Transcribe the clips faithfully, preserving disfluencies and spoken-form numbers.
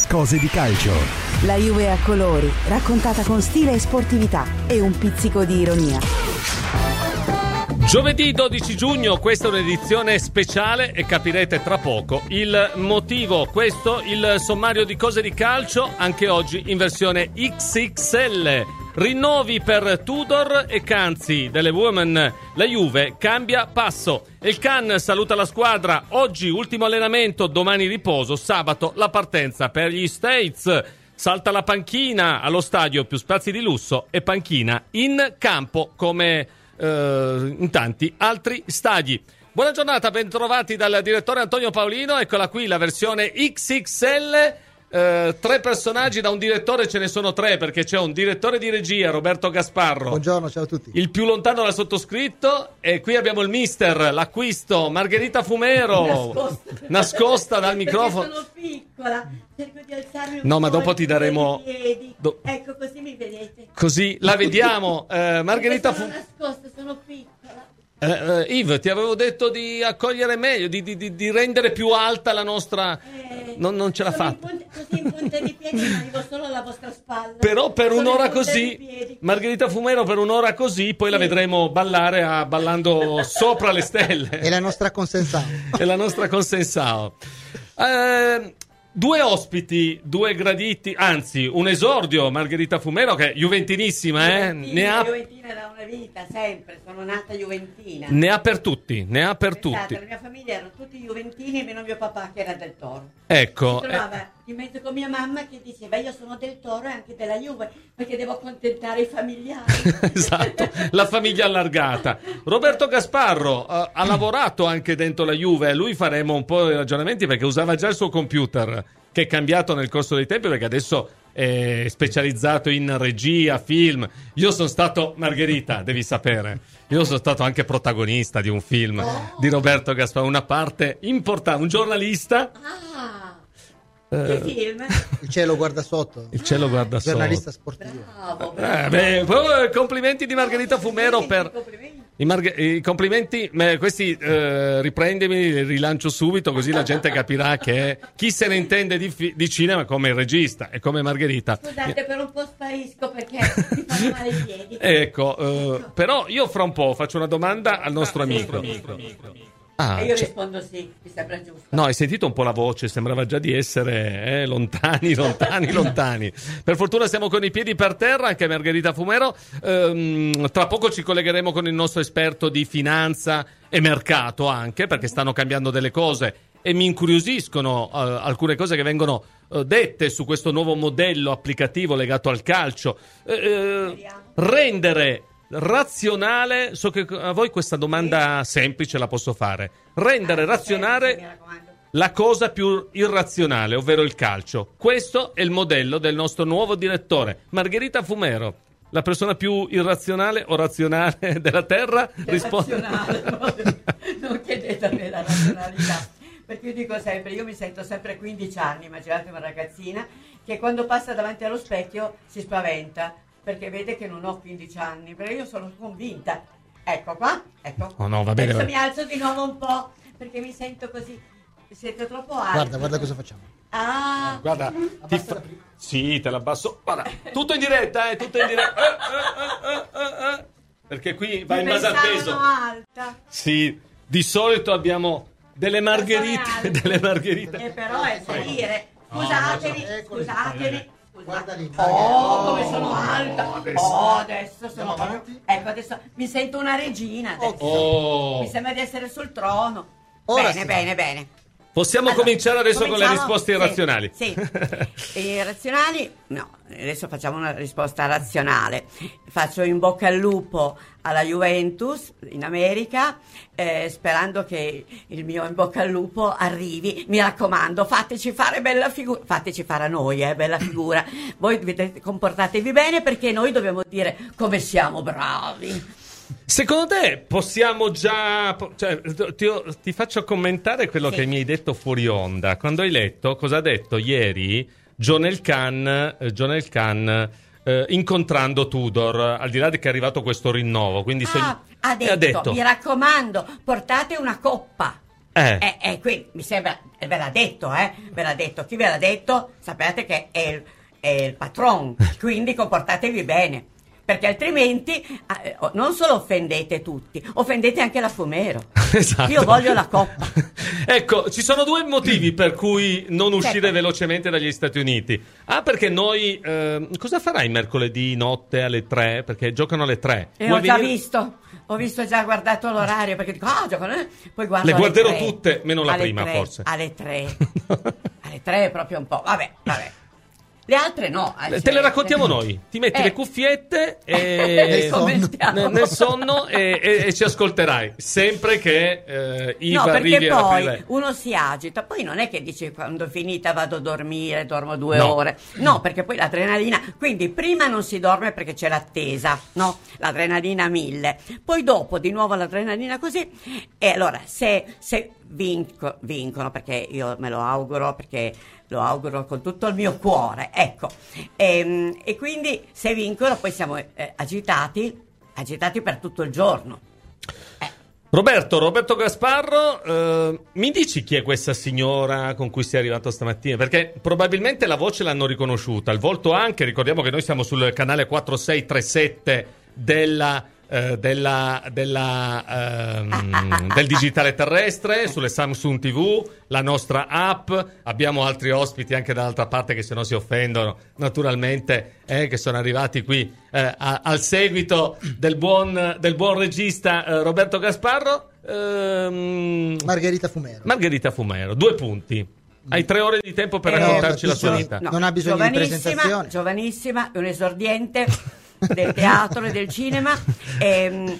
Cose di calcio. La Juve a colori, raccontata con stile e sportività e un pizzico di ironia. Giovedì dodici giugno, questa è un'edizione speciale e capirete tra poco il motivo. Questo il sommario di Cose di calcio, anche oggi in versione X X L. Rinnovi per Tudor e Canzi delle Women. La Juve cambia passo. Il Can saluta la squadra. Oggi ultimo allenamento, domani riposo, sabato la partenza per gli States. Salta la panchina allo stadio, più spazi di lusso e panchina in campo come eh, in tanti altri stadi. Buona giornata, bentrovati dal direttore Antonio Paolino. Eccola qui la versione X X L. Uh, tre personaggi da un direttore, ce ne sono tre perché c'è un direttore di regia, Roberto Gasparro. Buongiorno, ciao a tutti. Il più lontano dal sottoscritto. E qui abbiamo il mister, l'acquisto, Margherita Fumero, nascosta, nascosta dal microfono. Sono piccola, cerco di alzarmi un no, po', ma dopo ti daremo piedi. Do... Ecco, così mi vedete. Così la vediamo. uh, Margherita Fumero. Sono Fu... nascosta, sono piccola. Uh, uh, Yves, ti avevo detto di accogliere meglio, di, di, di rendere più alta la nostra. Eh, non, non ce l'ha fatta. In punta, così in punta di piedi, ma arrivo solo alla vostra spalla. Però per Sono un'ora così, Margherita Fumero, per un'ora così, poi sì. La vedremo ballare a, ballando sopra le stelle. È la nostra consensao. È la nostra consensao. Eh, Due ospiti, due graditi, anzi un esordio, Margherita Fumero, che è juventinissima, eh? Juventina, ne ha Juventina da una vita, sempre, sono nata juventina. Ne ha per tutti, ne ha per Pensate, tutti. La mia famiglia erano tutti juventini, meno mio papà che era del Toro. Ecco. Si trovava eh. in mezzo con mia mamma che diceva io sono del Toro e anche della Juve, perché devo accontentare i familiari. Esatto, la famiglia allargata. Roberto Gasparro uh, ha lavorato anche dentro la Juve, lui faremo un po' di ragionamenti perché usava già il suo computer, che è cambiato nel corso dei tempi perché adesso è specializzato in regia, film. Io sono stato, Margherita, devi sapere, io sono stato anche protagonista di un film oh. di Roberto Gasparro, una parte importante, un giornalista. Ah, eh, che film? Il cielo guarda sotto. Il cielo guarda sotto. Giornalista sportivo. Bravo, Eh, beh, complimenti di Margherita Fumero per i, marg- i complimenti. Beh, questi eh, riprendimi, rilancio subito così la gente capirà che chi se ne intende di, fi- di cinema come il regista e come Margherita. Scusate, per un po' sparisco perché mi fanno male i piedi. Ecco, eh, però io fra un po' faccio una domanda al nostro amico. Ah, e io cioè... rispondo sì, mi sembra giusto. No, hai sentito un po' la voce, sembrava già di essere eh, lontani, lontani, lontani. Per fortuna siamo con i piedi per terra, anche Margherita Fumero. Ehm, tra poco ci collegheremo con il nostro esperto di finanza e mercato anche, perché stanno cambiando delle cose e mi incuriosiscono eh, alcune cose che vengono eh, dette su questo nuovo modello applicativo legato al calcio. Eh, rendere razionale, so che a voi questa domanda semplice la posso fare, rendere razionale la cosa più irrazionale, ovvero il calcio. Questo è il modello del nostro nuovo direttore, Margherita Fumero, la persona più irrazionale o razionale della terra. Risponde. Non chiedete a me la razionalità, perché io dico sempre, io mi sento sempre a quindici anni, immaginate una ragazzina che quando passa davanti allo specchio si spaventa perché vede che non ho quindici anni, però io sono convinta. Ecco qua, ecco. Oh no, va bene. Adesso mi alzo di nuovo un po' perché mi sento così. Siete troppo alti. Guarda, guarda cosa facciamo. Ah, guarda, ti fa... sì, te la abbasso. Guarda, tutto in diretta, eh, tutto in diretta. Eh, eh, eh, eh, eh. Perché qui va in base al peso. Alta. Sì, di solito abbiamo delle margherite, delle margherite. E però è salire. Scusatemi, no, scusatemi. Guarda lì. Oh, come sono alta. adesso. Oh, adesso sono avanti. Ecco, adesso mi sento una regina adesso. Oh. Mi sembra di essere sul trono. Ora bene, sì. bene, bene. Possiamo Allora, cominciare adesso cominciamo? con le risposte Sì, irrazionali. Sì, irrazionali? No, adesso facciamo una risposta razionale. Faccio in bocca al lupo alla Juventus in America, eh, sperando che il mio in bocca al lupo arrivi. Mi raccomando, fateci fare bella figura, fateci fare a noi, eh, bella figura. Voi vedete, comportatevi bene perché noi dobbiamo dire come siamo bravi. Secondo te possiamo già, cioè, ti, ti faccio commentare quello sì. che mi hai detto fuori onda. Quando hai letto, cosa ha detto ieri John Elkann, John Elkann eh, incontrando Tudor, al di là di che è arrivato questo rinnovo. Quindi ah, se... ha, detto, ha detto, mi raccomando, portate una coppa. Eh. Eh, eh, quindi mi sembra, eh, ve l'ha detto, eh, ve l'ha detto. Chi ve l'ha detto, sapete che è il, è il patron, quindi comportatevi bene. Perché altrimenti eh, non solo offendete tutti, offendete anche la Fumero. Esatto. Io voglio la coppa. Ecco, ci sono due motivi per cui non uscire Certo. velocemente dagli Stati Uniti. Ah, perché noi... Eh, cosa farai mercoledì notte alle tre? Perché giocano alle tre. E Vuoi ho già venire? visto, ho visto già guardato l'orario, perché dico, ah, giocano, eh. Poi guardo Le alle guarderò tre. tutte, meno la Alle prima, tre, forse. Alle tre. Alle tre è proprio un po', vabbè, vabbè. Le altre no. eh, Te le cioè, raccontiamo le- noi. Ti metti Eh. le cuffiette e... Commentiamo. nel, nel sonno e, e- e ci ascolterai sempre che eh, Iva No, arrivi perché ad poi aprire. uno si agita, poi non è che dici quando è finita vado a dormire, dormo due No. ore. No, perché poi l'adrenalina, quindi prima non si dorme perché c'è l'attesa, no? L'adrenalina a mille. Poi dopo di nuovo l'adrenalina così. E allora se, se vinco, vincono, perché io me lo auguro, perché lo auguro con tutto il mio cuore, ecco. E, e quindi se vincono poi siamo eh, agitati, agitati per tutto il giorno. Roberto, Roberto Gasparro, eh, mi dici chi è questa signora con cui sei arrivato stamattina? Perché probabilmente la voce l'hanno riconosciuta, il volto anche. Ricordiamo che noi siamo sul canale quattro sei tre sette della, eh, della, della, ehm, del digitale terrestre, sulle Samsung tivù, la nostra app. Abbiamo altri ospiti anche dall'altra parte che se no si offendono, naturalmente, eh, che sono arrivati qui eh, a- al seguito del buon, del buon regista eh, Roberto Gasparro. Ehm, Margherita Fumero. Margherita Fumero, due punti. Hai tre ore di tempo per Eh, raccontarci no, la sua no, vita. no. Non ha bisogno di giovanissima, presentazione. Giovanissima, un esordiente del teatro e del cinema e,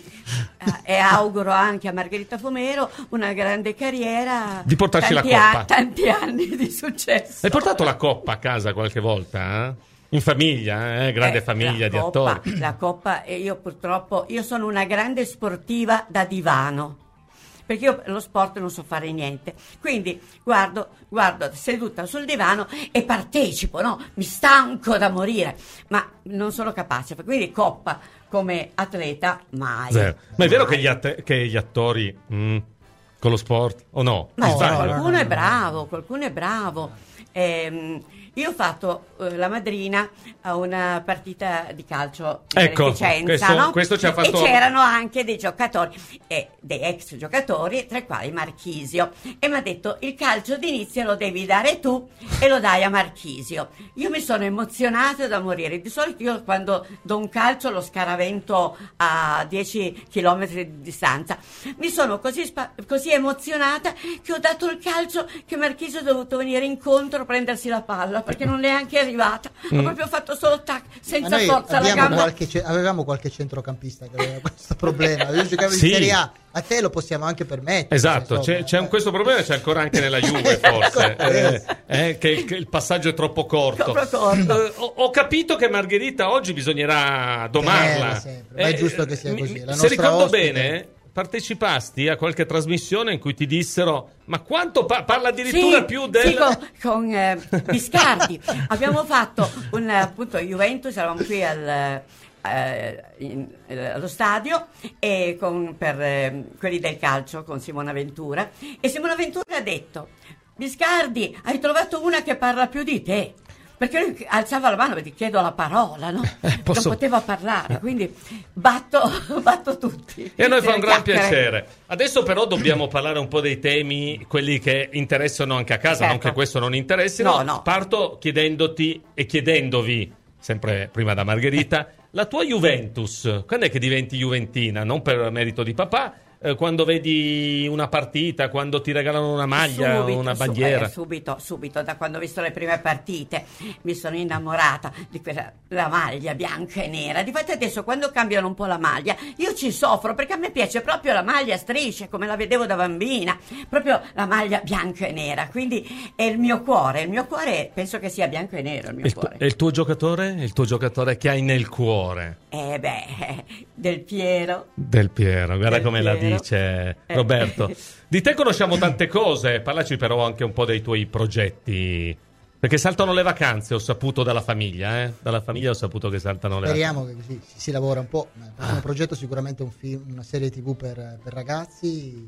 e auguro anche a Margherita Fumero una grande carriera, Di portarci tanti la coppa. a- tanti anni di successo. Hai portato la coppa a casa qualche volta? Eh? In famiglia, eh? Grande Eh, famiglia la di coppa, attori. La coppa, e io purtroppo, io sono una grande sportiva da divano, perché io lo sport non so fare niente, quindi guardo, guardo seduta sul divano e partecipo, no? Mi stanco da morire, ma non sono capace, quindi coppa come atleta mai. Zero. Ma è vero Mai. che gli, att- che gli attori mm, con lo sport o no? Ma Mi sì, sbaglio? qualcuno è bravo, qualcuno è bravo. Ehm, io ho fatto eh, la madrina a una partita di calcio di Ecco, beneficenza, questo- no? questo ci ha fatto- E c'erano anche dei giocatori, eh, dei ex giocatori, tra i quali Marchisio. E mi ha detto: il calcio d'inizio lo devi dare tu e lo dai a Marchisio. Io mi sono emozionata da morire. Di solito io quando do un calcio lo scaravento a dieci chilometri di distanza. Mi sono così, spa- così emozionata che ho dato il calcio che Marchisio è dovuto venire incontro a prendersi la palla perché non è neanche arrivata. Ho proprio fatto solo tac, Ma senza noi forza la abbiamo gamba. qualche ce- avevamo qualche centrocampista che aveva questo problema. Io giocavo in Sì. Serie A, a te lo possiamo anche permettere. Esatto, insomma. c'è, c'è un- questo problema c'è ancora anche nella Juve forse, eh, eh, che, che il passaggio è troppo corto. Troppo corto. Eh, ho, ho capito che Margherita oggi bisognerà domarla. Tenerla sempre, ma è giusto che sia mi- così, la se nostra ricordo ospite- bene, partecipasti a qualche trasmissione in cui ti dissero: ma quanto pa- parla addirittura Sì, più del... sì, con, con eh, Biscardi abbiamo fatto un appunto Juventus, eravamo qui al, eh, in- eh, allo stadio e con, per eh, quelli del calcio con Simona Ventura, e Simona Ventura ha detto: Biscardi, hai trovato una che parla più di te. Perché lui alzava la mano e ti chiedo la parola, no? Eh, posso- Non poteva parlare, quindi batto, batto tutti. E a noi fa un gran Chiacchiere. piacere. Adesso però dobbiamo parlare un po' dei temi, quelli che interessano anche a casa, Certo. non che questo non interessino. No, no. Parto chiedendoti e chiedendovi, sempre prima da Margherita, la tua Juventus, quando è che diventi juventina? Non per merito di papà, eh, quando vedi una partita, quando ti regalano una maglia, Subito, una su- bandiera. eh, subito, subito, da quando ho visto le prime partite mi sono innamorata di quella la maglia bianca e nera. Difatti adesso quando cambiano un po' la maglia io ci soffro, perché a me piace proprio la maglia a strisce come la vedevo da bambina, proprio la maglia bianca e nera, quindi è il mio cuore, il mio cuore penso che sia bianco e nero il mio Il tu- cuore. e il tuo giocatore? Il tuo giocatore che hai nel cuore? Eh beh, Del Piero. Del Piero, guarda Del come la Piero. dice Eh. Roberto. Di te conosciamo tante cose, parlaci però anche un po' dei tuoi progetti. Perché saltano le vacanze, ho saputo dalla famiglia, eh? Dalla famiglia ho saputo che saltano le Speriamo che così si, si lavora un po'. Ma il prossimo progetto è sicuramente un film, una serie tivù per, per ragazzi.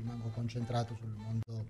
rimango concentrato sul mondo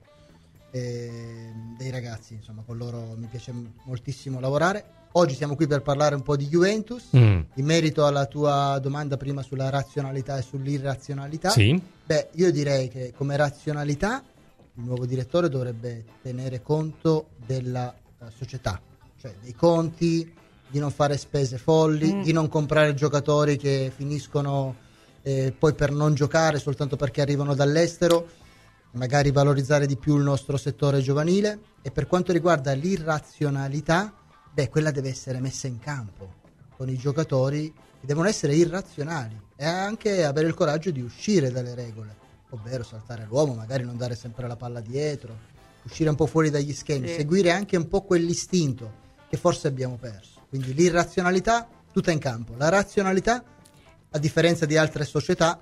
eh, dei ragazzi, insomma con loro mi piace moltissimo lavorare. Oggi siamo qui per parlare un po' di Juventus, mm. in merito alla tua domanda prima sulla razionalità e sull'irrazionalità. Sì. Beh, io direi che come razionalità il nuovo direttore dovrebbe tenere conto della uh, società, cioè dei conti, di non fare spese folli, mm. di non comprare giocatori che finiscono eh, poi per non giocare soltanto perché arrivano dall'estero, magari valorizzare di più il nostro settore giovanile. E per quanto riguarda l'irrazionalità, beh, quella deve essere messa in campo con i giocatori che devono essere irrazionali e anche avere il coraggio di uscire dalle regole, ovvero saltare l'uomo, magari non dare sempre la palla dietro, uscire un po' fuori dagli schemi, sì. seguire anche un po' quell'istinto che forse abbiamo perso. Quindi l'irrazionalità tutta in campo, la razionalità, a differenza di altre società,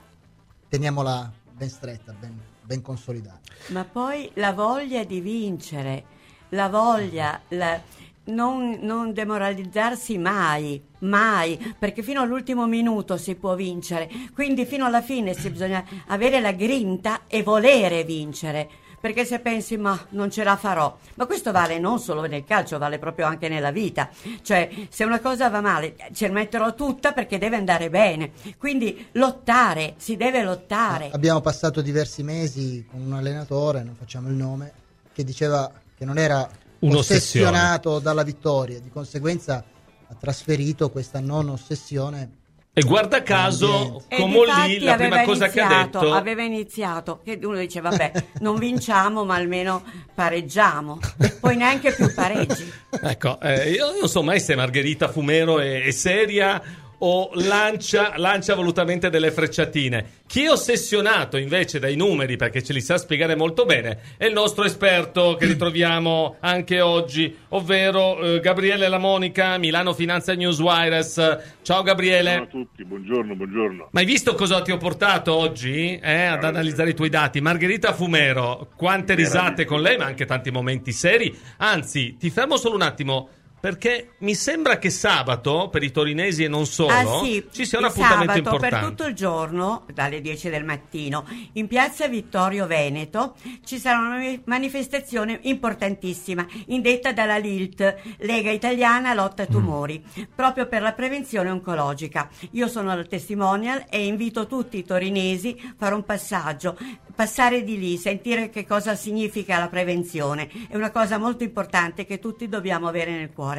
teniamola ben stretta, ben, ben consolidata. Ma poi la voglia di vincere, la voglia, la, non, non demoralizzarsi mai, mai, perché fino all'ultimo minuto si può vincere, quindi fino alla fine si bisogna avere la grinta e volere vincere. Perché se pensi ma non ce la farò, ma questo vale non solo nel calcio, vale proprio anche nella vita, cioè se una cosa va male ce la metterò tutta perché deve andare bene, quindi lottare, si deve lottare. Abbiamo passato diversi mesi con un allenatore, non facciamo il nome, che diceva che non era ossessionato dalla vittoria, di conseguenza ha trasferito questa non ossessione. E guarda caso, come lì la prima cosa iniziato, che ha detto aveva iniziato che uno dice vabbè non vinciamo ma almeno pareggiamo, poi neanche più pareggi. Ecco, eh, io non so mai se Margherita Fumero è, è seria o lancia, lancia volutamente delle frecciatine. Chi è ossessionato invece dai numeri, perché ce li sa spiegare molto bene, è il nostro esperto che ritroviamo anche oggi, ovvero eh, Gabriele Lamonica, Milano Finanza Newswires. Ciao Gabriele. Ciao a tutti, buongiorno, buongiorno. Ma hai visto cosa ti ho portato oggi eh, ad analizzare i tuoi dati? Margherita Fumero, quante risate con lei, ma anche tanti momenti seri. Anzi, ti fermo solo un attimo, perché mi sembra che sabato, per i torinesi e non solo, ah, sì, ci sia un appuntamento sabato, importante. Per tutto il giorno, dalle dieci del mattino, in piazza Vittorio Veneto, ci sarà una manifestazione importantissima, indetta dalla L I L T, Lega Italiana Lotta ai Tumori, mm. proprio per la prevenzione oncologica. Io sono la testimonial e invito tutti i torinesi a fare un passaggio, passare di lì, sentire che cosa significa la prevenzione. È una cosa molto importante che tutti dobbiamo avere nel cuore.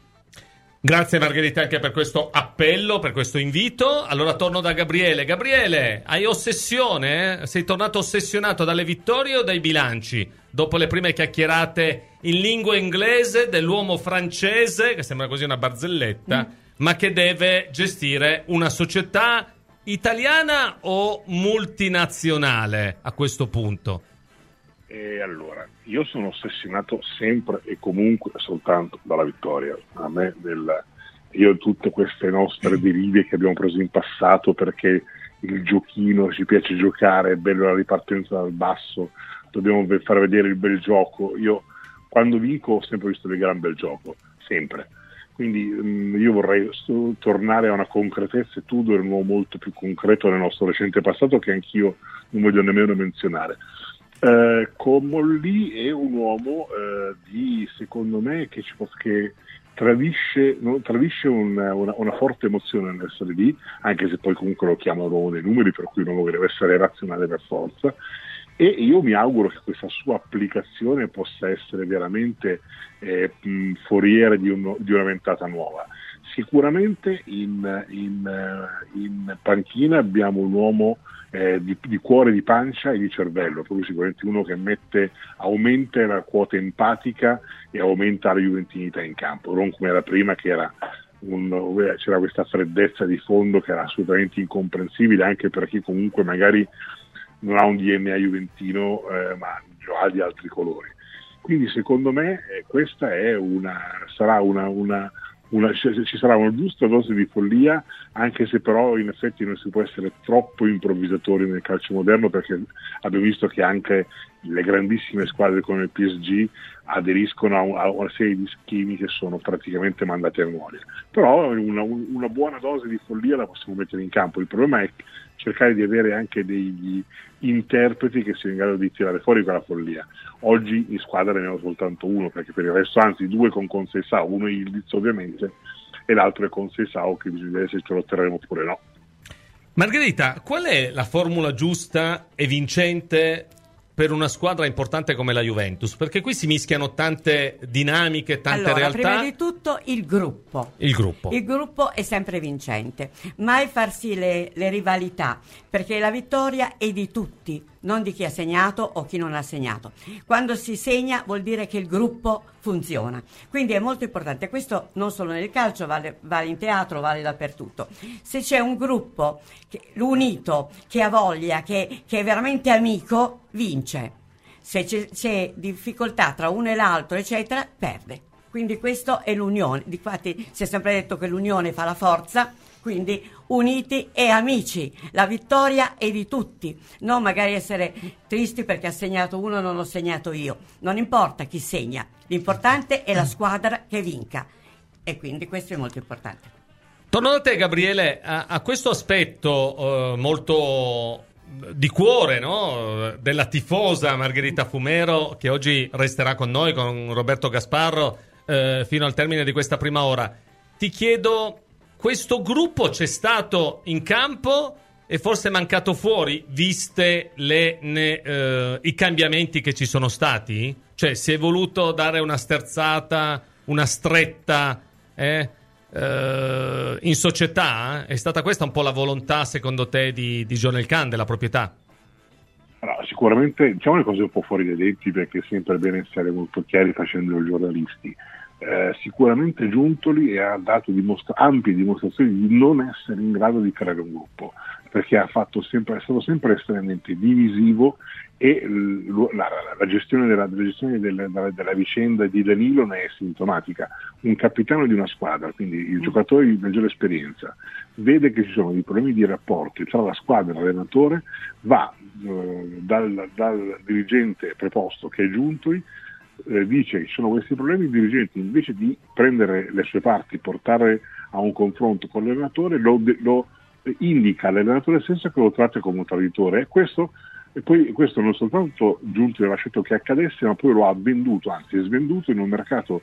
Grazie Margherita anche per questo appello, per questo invito. Allora torno da Gabriele. Gabriele, hai ossessione? Sei tornato ossessionato dalle vittorie o dai bilanci? Dopo le prime chiacchierate in lingua inglese dell'uomo francese, che sembra quasi una barzelletta, mm. ma che deve gestire una società italiana o multinazionale a questo punto? E allora, io sono ossessionato sempre e comunque soltanto dalla vittoria. A me del, io tutte queste nostre derive che abbiamo preso in passato perché il giochino, ci piace giocare, è bello la ripartenza dal basso, dobbiamo far vedere il bel gioco. Io quando vinco ho sempre visto il gran bel gioco, sempre. Quindi mh, io vorrei st- tornare a una concretezza, e tu eri un uomo molto più concreto nel nostro recente passato che anch'io non voglio nemmeno menzionare. Uh, Comolli è un uomo uh, di, secondo me, che, ci posso, che tradisce, no, tradisce un, una, una forte emozione nell'essere lì, anche se poi comunque lo chiamano l'uomo dei numeri, per cui un uomo che deve essere razionale per forza, e io mi auguro che questa sua applicazione possa essere veramente eh, mh, foriera di, un, di una ventata nuova. Sicuramente in, in, in panchina abbiamo un uomo eh, di, di cuore, di pancia e di cervello, proprio sicuramente uno che mette, aumenta la quota empatica e aumenta la juventinità in campo, non come era prima che era un, c'era questa freddezza di fondo che era assolutamente incomprensibile anche per chi comunque magari non ha un D N A juventino eh, ma ha di altri colori. Quindi secondo me eh, questa è una sarà una, una Una, ci sarà una giusta dose di follia, anche se però in effetti non si può essere troppo improvvisatori nel calcio moderno, perché abbiamo visto che anche le grandissime squadre come il P S G aderiscono a, un, a una serie di schemi che sono praticamente mandati a memoria. Però una, una buona dose di follia la possiamo mettere in campo. Il problema è cercare di avere anche degli interpreti che siano in grado di tirare fuori quella follia. Oggi in squadra ne ho soltanto uno, perché per il resto, anzi due con Conceição, uno è Yildiz ovviamente e l'altro è Conceição, che bisogna vedere se ce lo otterremo oppure no. Margherita, qual è la formula giusta e vincente per una squadra importante come la Juventus? Perché qui si mischiano tante dinamiche, tante allora, realtà. Prima di tutto il gruppo. Il gruppo. Il gruppo è sempre vincente. Mai farsi le, le rivalità, perché la vittoria è di tutti, non di chi ha segnato o chi non ha segnato. Quando si segna vuol dire che il gruppo funziona. Quindi è molto importante. Questo non solo nel calcio, vale, vale in teatro, vale dappertutto. Se c'è un gruppo che, unito, che ha voglia, che, che è veramente amico, vince. Se c'è, c'è difficoltà tra uno e l'altro, eccetera, perde. Quindi questo è l'unione. Difatti si è sempre detto che l'unione fa la forza, quindi uniti e amici. La vittoria è di tutti, non magari essere tristi perché ha segnato uno e non ho segnato io. Non importa chi segna, l'importante è la squadra che vinca, e quindi questo è molto importante. Torno da te, Gabriele, a, a questo aspetto eh, molto di cuore, no? Della tifosa Margherita Fumero, che oggi resterà con noi, con Roberto Gasparro, eh, fino al termine di questa prima ora. Ti chiedo, questo gruppo c'è stato in campo e forse è mancato fuori, viste le, ne, eh, i cambiamenti che ci sono stati? Cioè, si è voluto dare una sterzata, una stretta, eh? Uh, in società? È stata questa un po' la volontà, secondo te, di, di John Elkann, della proprietà? Allora, sicuramente diciamo le cose un po' fuori dai denti, perché è sempre bene essere molto chiari facendo i giornalisti. Eh, sicuramente Giuntoli ha dato dimostra- ampie dimostrazioni di non essere in grado di creare un gruppo, perché ha fatto sempre, è stato sempre estremamente divisivo, e l- la, la gestione, della, la gestione della, della, della vicenda di Danilo ne è sintomatica. Un capitano di una squadra, quindi il giocatore di maggiore esperienza, vede che ci sono dei problemi di rapporti tra la squadra e l'allenatore, va eh, dal, dal dirigente preposto, che è Giuntoli, eh, dice che ci sono questi problemi, il dirigente invece di prendere le sue parti, portare a un confronto con l'allenatore, lo, lo indica all'allenatore stesso, che lo tratta come un traditore, e questo E poi questo non soltanto Giuntoli aveva lasciato che accadesse, ma poi lo ha venduto, anzi è svenduto in un mercato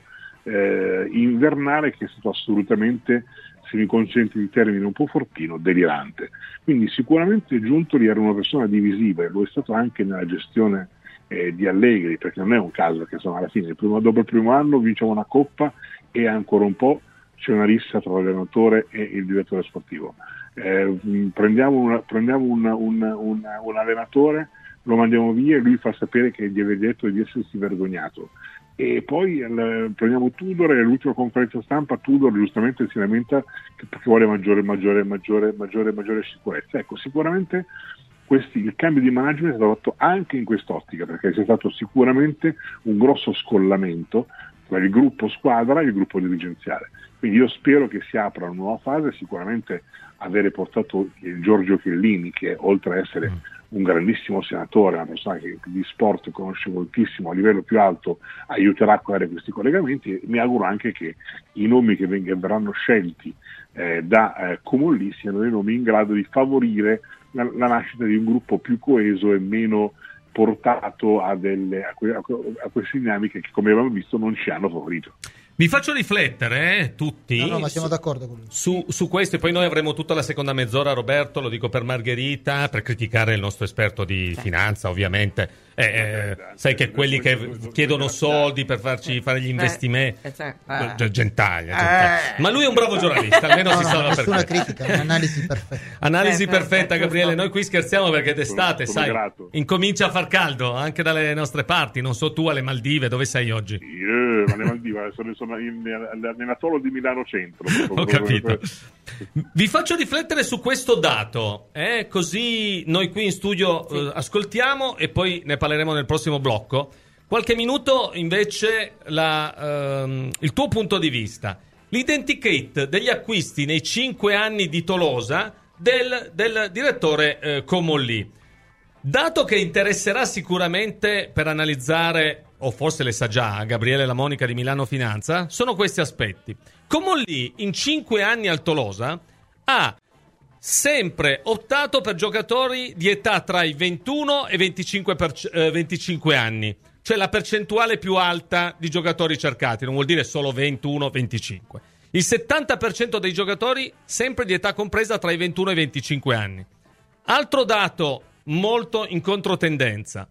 eh, invernale che è stato assolutamente, se mi consenti il termine un po' fortino, delirante. Quindi sicuramente Giuntoli era una persona divisiva, e lo è stato anche nella gestione eh, di Allegri, perché non è un caso che insomma alla fine il primo, dopo il primo anno vinciamo una coppa e ancora un po' c'è una rissa tra l'allenatore e il direttore sportivo. Eh, prendiamo una, prendiamo una, una, una, un allenatore, lo mandiamo via e lui fa sapere che gli aveva detto di essersi vergognato, e poi eh, prendiamo Tudor, e all'ultima conferenza stampa Tudor giustamente si lamenta che perché vuole maggiore, maggiore, maggiore, maggiore, maggiore sicurezza. Ecco, sicuramente questi, il cambio di management è stato fatto anche in quest'ottica, perché c'è stato sicuramente un grosso scollamento tra il gruppo squadra e il gruppo dirigenziale. Quindi io spero che si apra una nuova fase. Sicuramente avere portato Giorgio Chiellini, che oltre a essere un grandissimo senatore, una persona che di sport conosce moltissimo a livello più alto, aiuterà a creare questi collegamenti. Mi auguro anche che i nomi che veng- verranno scelti eh, da eh, Comolli siano dei nomi in grado di favorire la, la nascita di un gruppo più coeso e meno portato a, delle, a, que- a queste dinamiche che, come abbiamo visto, non ci hanno favorito. Vi faccio riflettere eh, tutti no, no, ma siamo su, d'accordo con lui. Su, su questo, e poi noi avremo tutta la seconda mezz'ora, Roberto, lo dico per Margherita, per criticare il nostro esperto di finanza, ovviamente. Eh, eh, sai che quelli che chiedono soldi per farci fare gli investimenti, gentaglia, gentaglia. Ma lui è un bravo giornalista, almeno no, si no, salva per nessuna questo. critica, un'analisi perfetta. Analisi perfetta, Gabriele. Noi qui scherziamo perché d'estate, sono sai, grato. Incomincia a far caldo anche dalle nostre parti. Non so tu, alle Maldive, dove sei oggi? Io, alle Maldive, sono, sono in, nell'atollo di Milano Centro. Ho capito. Vi faccio riflettere su questo dato, eh? Così noi qui in studio sì. eh, ascoltiamo e poi ne parleremo nel prossimo blocco. Qualche minuto invece la, ehm, il tuo punto di vista. L'identikit degli acquisti nei cinque anni di Tolosa del, del direttore eh, Comolli. Dato che interesserà sicuramente per analizzare, o forse le sa già, Gabriele La Monica di Milano Finanza, sono questi aspetti. Comolli in cinque anni al Tolosa ha sempre optato per giocatori di età tra i ventuno e venticinque, per, eh, venticinque anni, cioè la percentuale più alta di giocatori cercati, non vuol dire solo ventuno venticinque. Il settanta per cento dei giocatori sempre di età compresa tra i ventuno e i venticinque anni. Altro dato molto in controtendenza: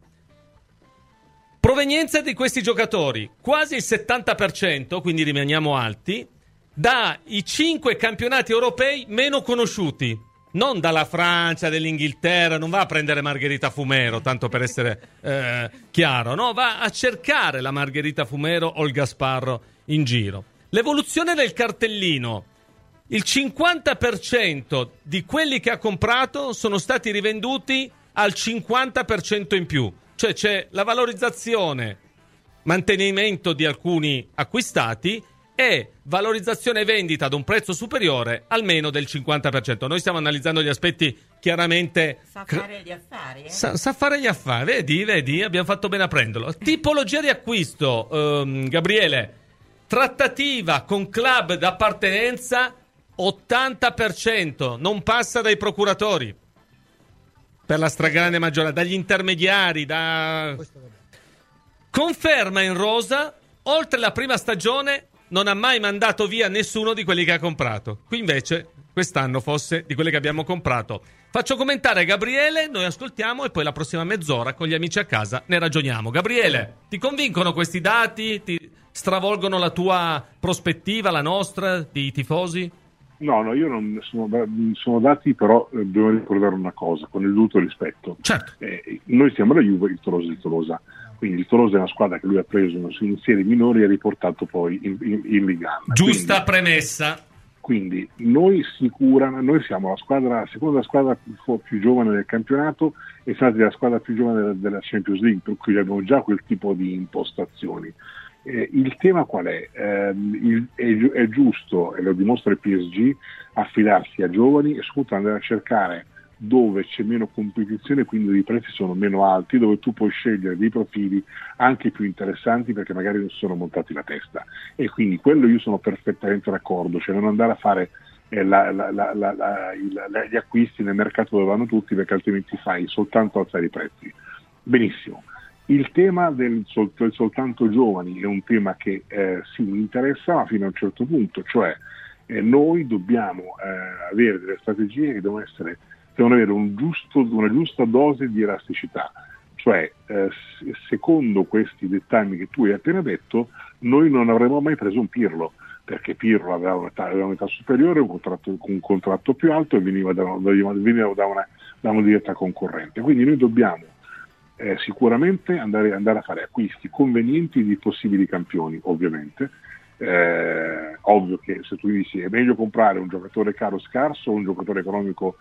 provenienza di questi giocatori, quasi il settanta per cento, quindi rimaniamo alti, dai cinque campionati europei meno conosciuti, non dalla Francia, dall'Inghilterra. Non va a prendere Margherita Fumero, tanto per essere eh, chiaro, no? Va a cercare la Margherita Fumero o il Gasparro in giro. L'evoluzione del cartellino: il cinquanta per cento di quelli che ha comprato sono stati rivenduti al cinquanta per cento in più, cioè c'è la valorizzazione, mantenimento di alcuni acquistati e valorizzazione e vendita ad un prezzo superiore almeno del cinquanta per cento. Noi stiamo analizzando gli aspetti chiaramente... Sa fare gli affari, eh? Sa, sa fare gli affari, vedi, vedi, abbiamo fatto bene a prenderlo. Tipologia di acquisto, um, Gabriele, trattativa con club d'appartenenza, ottanta per cento, non passa dai procuratori, per la stragrande maggioranza, dagli intermediari, da... Conferma in rosa, oltre la prima stagione non ha mai mandato via nessuno di quelli che ha comprato. Qui invece quest'anno fosse di quelli che abbiamo comprato. Faccio commentare Gabriele, noi ascoltiamo e poi la prossima mezz'ora con gli amici a casa ne ragioniamo. Gabriele, ti convincono questi dati? Ti stravolgono la tua prospettiva, la nostra, di tifosi? No, no, io non sono, sono dati, però eh, devo ricordare una cosa, con il dovuto rispetto. Certo. Eh, noi siamo la Juve, il Tolosa di Tolosa. Quindi il Tolosa è una squadra che lui ha preso in serie minori e ha riportato poi in, in, in Liga. Giusta quindi, premessa. Quindi noi sicura, noi siamo la squadra, la seconda squadra più, più giovane del campionato e siamo la squadra più giovane della, della Champions League, per cui abbiamo già quel tipo di impostazioni. Eh, il tema qual è? Eh, il, è? È giusto, e lo dimostra il P S G, affidarsi a giovani e soprattutto andare a cercare dove c'è meno competizione, quindi i prezzi sono meno alti, dove tu puoi scegliere dei profili anche più interessanti perché magari non sono montati la testa. E quindi quello io sono perfettamente d'accordo, cioè non andare a fare eh, la, la, la, la, la, il, la, gli acquisti nel mercato dove vanno tutti, perché altrimenti fai soltanto alzare i prezzi. Benissimo. Il tema del, sol, del soltanto giovani è un tema che eh, sì, mi interessa, ma fino a un certo punto, cioè eh, noi dobbiamo eh, avere delle strategie che devono essere devono avere un giusto, una giusta dose di elasticità, cioè eh, secondo questi dettagli che tu hai appena detto noi non avremmo mai preso un Pirlo, perché Pirlo aveva un'età, aveva un'età superiore, un contratto, un contratto più alto e veniva da, veniva da, una, da una diretta concorrente, quindi noi dobbiamo eh, sicuramente andare, andare a fare acquisti convenienti di possibili campioni, ovviamente. Eh, ovvio che se tu dici è meglio comprare un giocatore caro scarso o un giocatore economico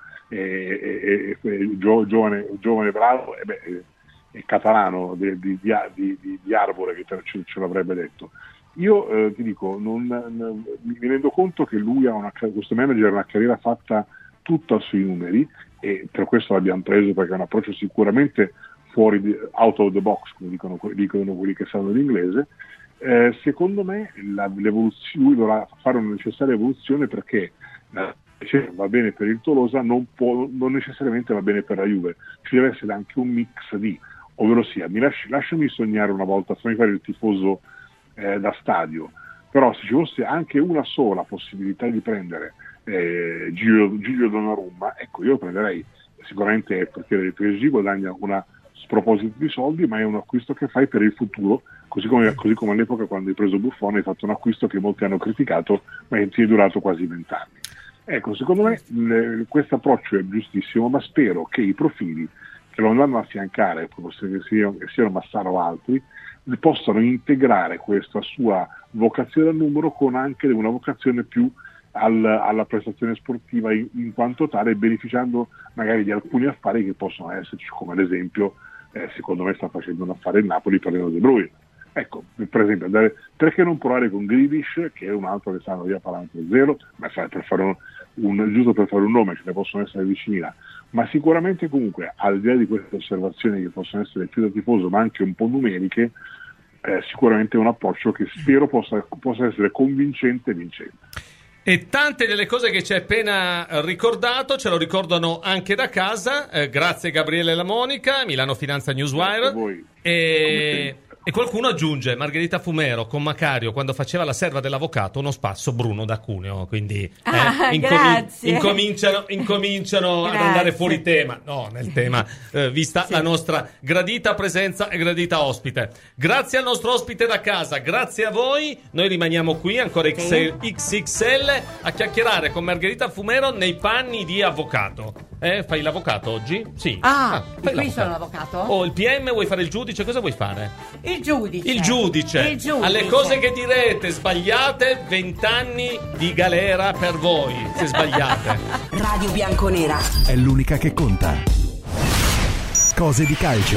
e, e, e gio, giovane, giovane bravo, e beh, è catalano di, di, di, di, di Arbore che te, ce, ce l'avrebbe detto. Io eh, ti dico, non, non, mi rendo conto che lui ha una, questo manager ha una carriera fatta tutta sui numeri e per questo l'abbiamo preso, perché è un approccio sicuramente fuori di, out of the box, come dicono, dicono quelli che sanno l'inglese. Eh, secondo me la, l'evoluzione, lui dovrà fare una necessaria evoluzione, perché eh, va bene per il Tolosa, non, può, non necessariamente va bene per la Juve, ci deve essere anche un mix di, ovvero sia, mi lasci, lasciami sognare una volta, fammi fare il tifoso eh, da stadio, però se ci fosse anche una sola possibilità di prendere eh, Gigio, Gigio Donnarumma, ecco, io lo prenderei. Sicuramente perché il P S G guadagna una sproposito di soldi, ma è un acquisto che fai per il futuro, così come, così come all'epoca quando hai preso Buffon hai fatto un acquisto che molti hanno criticato, ma che ti è durato quasi vent'anni. Ecco, secondo me questo approccio è giustissimo, ma spero che i profili che lo andranno a affiancare, che siano, che siano Massaro o altri, possano integrare questa sua vocazione al numero con anche una vocazione più al, alla prestazione sportiva in, in quanto tale, beneficiando magari di alcuni affari che possono esserci, come ad esempio eh, secondo me sta facendo un affare il Napoli per De Bruyne. Ecco, per esempio, andare, perché non provare con Grealish, che è un altro che stanno via parametro zero, ma sai, per fare un, un, giusto per fare un nome, ce ne possono essere vicina, ma sicuramente comunque, al di là di queste osservazioni che possono essere più da tifoso, ma anche un po' numeriche, eh, sicuramente è un approccio che spero possa, possa essere convincente e vincente. E tante delle cose che ci hai appena ricordato ce lo ricordano anche da casa. Eh, grazie Gabriele Lamonica, Milano Finanza Newswire. E... E qualcuno aggiunge Margherita Fumero con Macario quando faceva la serva dell'avvocato, uno spasso Bruno da Cuneo, quindi eh, ah, incomin- incominciano, incominciano ad andare fuori tema, no, nel tema, eh, vista sì. la nostra gradita presenza e gradita ospite. Grazie al nostro ospite da casa, grazie a voi, noi rimaniamo qui ancora sì. X X L a chiacchierare con Margherita Fumero nei panni di avvocato. Eh, fai l'avvocato oggi? Sì. Ah, ah qui l'avvocato. Sono l'avvocato? O il P M, vuoi fare il giudice? Cosa vuoi fare? Il giudice. Il giudice. Il giudice. Alle cose che direte sbagliate, vent'anni di galera per voi, se sbagliate. Radio Bianconera è l'unica che conta. Cose di calcio.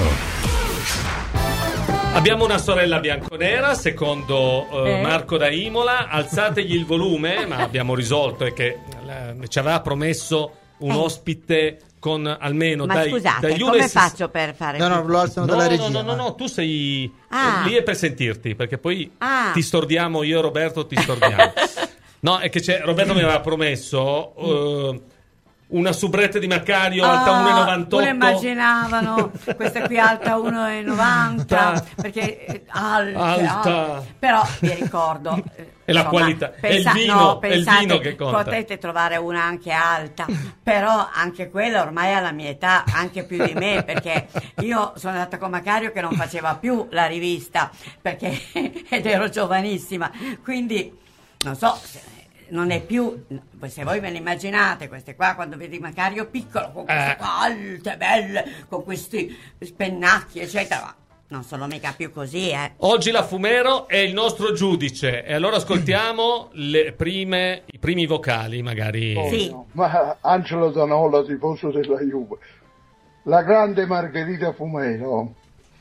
Abbiamo una sorella bianconera, secondo uh, eh? Marco da Imola. Alzategli il volume, ma abbiamo risolto e che uh, ci aveva promesso un eh. ospite con almeno ma dai, scusate, dagli come uno faccio per fare no no lo alzano no, dalla no, regia no no ma... no tu sei ah. lì è per sentirti, perché poi ah. ti stordiamo io e Roberto ti stordiamo. No, è che c'è, Roberto mi aveva promesso uh, una soubrette di Macario alta oh, uno virgola novantotto. Uno immaginavano questa qui alta uno virgola novanta perché alta, alta. Ah, però vi ricordo è la qualità, pensa, è il vino, no, pensate, è il vino che conta. Potete trovare una anche alta, però anche quella ormai alla mia età, anche più di me, perché io sono andata con Macario che non faceva più la rivista perché ed ero giovanissima, quindi non so, non è più, se voi ve ne immaginate queste qua quando vedi Macario piccolo con queste eh. qua alte, belle, con questi spennacchi eccetera, non sono mica più così, eh. Oggi la Fumero è il nostro giudice e allora ascoltiamo le prime, i primi vocali magari. Oh, sì. no. Ma Angelo Zanola, tifoso della Juve, la grande Margherita Fumero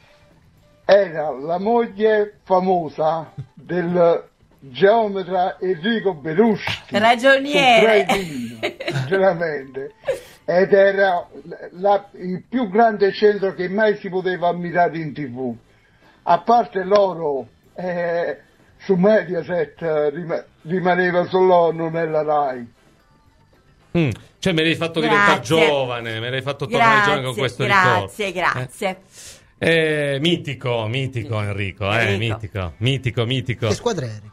era la moglie famosa del geometra Enrico Beruschi, ragioniere, veramente, ed era la, il più grande centro che mai si poteva ammirare in tv, a parte loro eh, su Mediaset rim- rimaneva solo Nonella Rai. Mm, cioè me l'hai fatto grazie. diventare giovane, me l'hai fatto tornare grazie, giovane con questo grazie, ricordo. Grazie, grazie. Eh, eh, mitico, mitico Enrico, eh, Enrico. mitico, mitico, mitico. Che squadra è Enrico?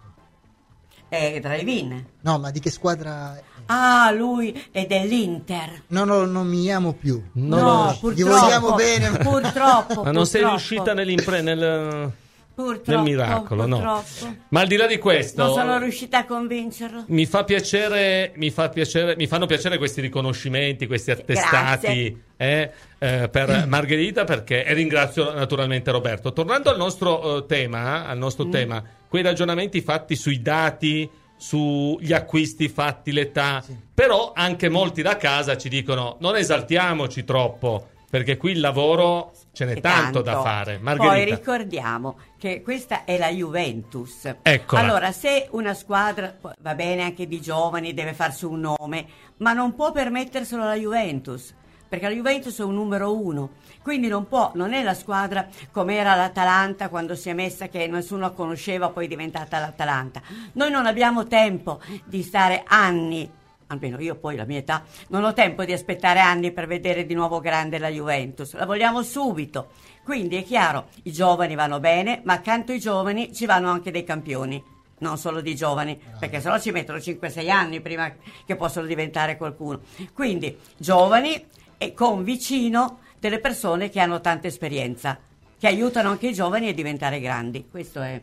Eh, Drive-in. No, ma di che squadra è? Ah, lui è dell'Inter. No, no, non mi amo più. No, No, no, purtroppo. Gli vogliamo bene. Purtroppo. Ma non sei purtroppo. riuscita nell'impre- nel, Purtroppo, nel miracolo, no. purtroppo. Ma al di là di questo, Non sono riuscita a convincerlo. mi fa piacere, mi fa piacere, mi fanno piacere questi riconoscimenti, questi attestati eh, eh, per Margherita, perché e ringrazio naturalmente Roberto. Tornando al nostro uh, tema, al nostro mm. tema, quei ragionamenti fatti sui dati, sugli acquisti fatti, l'età, sì. Però anche molti da casa ci dicono non esaltiamoci troppo, perché qui il lavoro ce n'è tanto, tanto da fare. Margherita. Poi ricordiamo che questa è la Juventus. Eccola. Allora, se una squadra, va bene anche di giovani, deve farsi un nome, ma non può permetterselo la Juventus, perché la Juventus è un numero uno, quindi non può, non è la squadra come era l'Atalanta quando si è messa, che nessuno conosceva, poi è diventata l'Atalanta. Noi non abbiamo tempo di stare anni, almeno io poi la mia età, non ho tempo di aspettare anni per vedere di nuovo grande la Juventus, la vogliamo subito. Quindi è chiaro, i giovani vanno bene, ma accanto ai giovani ci vanno anche dei campioni, non solo di giovani, perché sennò ci mettono cinque sei anni prima che possono diventare qualcuno. Quindi giovani e con vicino delle persone che hanno tanta esperienza, che aiutano anche i giovani a diventare grandi. Questo è.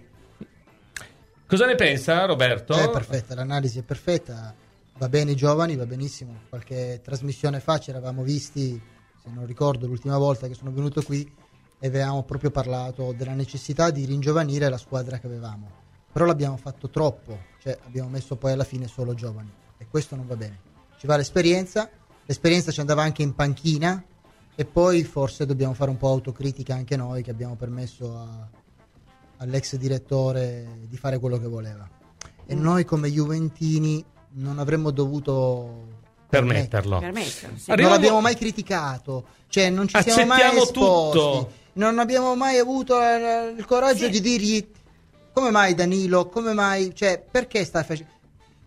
Cosa ne pensa Roberto? È perfetta, l'analisi è perfetta. Va bene i giovani, va benissimo. Qualche trasmissione fa ci eravamo visti, se non ricordo l'ultima volta che sono venuto qui, e avevamo proprio parlato della necessità di ringiovanire la squadra che avevamo. Però l'abbiamo fatto troppo, cioè abbiamo messo poi alla fine solo giovani, e questo non va bene. Ci va l'esperienza, l'esperienza ci andava anche in panchina, e poi forse dobbiamo fare un po' autocritica anche noi, che abbiamo permesso a, all'ex direttore di fare quello che voleva. E mm. noi come juventini non avremmo dovuto permetterlo. permetterlo sì. Non l'abbiamo mai criticato, cioè non ci siamo mai esposti, tutto. Non abbiamo mai avuto il coraggio sì. di dirgli come mai Danilo, come mai, cioè perché stai facendo.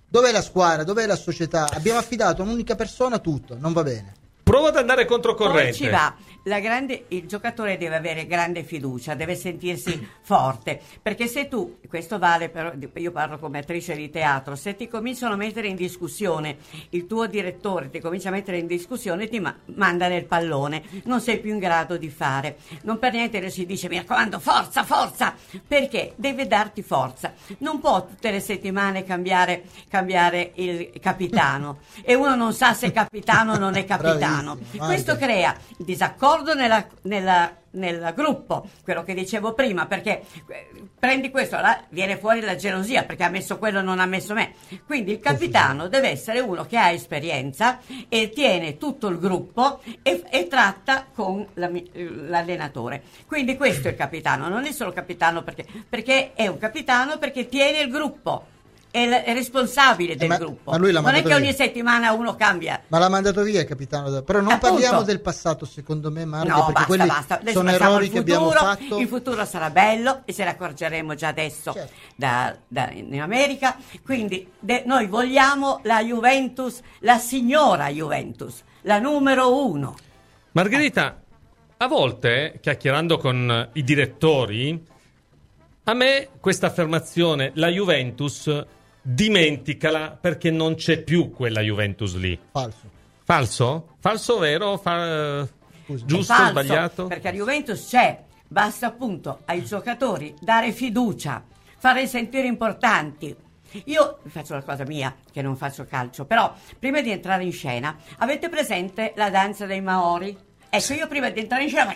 Dov'è la squadra? Dov'è la società? Abbiamo affidato a un'unica persona tutto, non va bene. Prova ad andare controcorrente. Poi ci va. La grande, il giocatore deve avere grande fiducia, deve sentirsi forte, perché se tu, questo vale per, io parlo come attrice di teatro, se ti cominciano a mettere in discussione, il tuo direttore ti comincia a mettere in discussione, ti ma- manda nel pallone, non sei più in grado di fare. Non per niente si dice, mi raccomando, forza, forza, perché deve darti forza. Non può tutte le settimane cambiare, cambiare il capitano e uno non sa se capitano o non è capitano. Bravissimo, Questo guarda. crea disaccordo nella, nella, nel gruppo, quello che dicevo prima, perché eh, prendi questo, là, viene fuori la gelosia perché ha messo quello, non ha messo me. Quindi il capitano deve essere uno che ha esperienza e tiene tutto il gruppo e, e tratta con la, l'allenatore. Quindi questo è il capitano, non è solo capitano perché, perché è un capitano perché tiene il gruppo. È, l- è responsabile del ma, gruppo. ma lui l'ha non è mandato che ogni via. settimana uno cambia. Ma l'ha mandato via il capitano. da- Però non Appunto. parliamo del passato, secondo me, Marco, No, perché basta, quelli basta. Adesso sono passiamo errori al che abbiamo futuro. fatto. Il futuro sarà bello e se ne accorgeremo già adesso Certo. da, da- in America. Quindi de- noi vogliamo la Juventus, la signora Juventus, la numero uno. Margherita, a volte, chiacchierando con i direttori, a me questa affermazione, la Juventus, dimenticala perché non c'è più quella Juventus lì. Falso. Falso? Falso vero? Fa- Scusa. giusto? È falso, Sbagliato? perché la Juventus c'è, basta appunto ai giocatori dare fiducia, farli sentire importanti. Io vi faccio una cosa mia, che non faccio calcio, però prima di entrare in scena, avete presente la danza dei Maori? Ecco, io prima di entrare in scena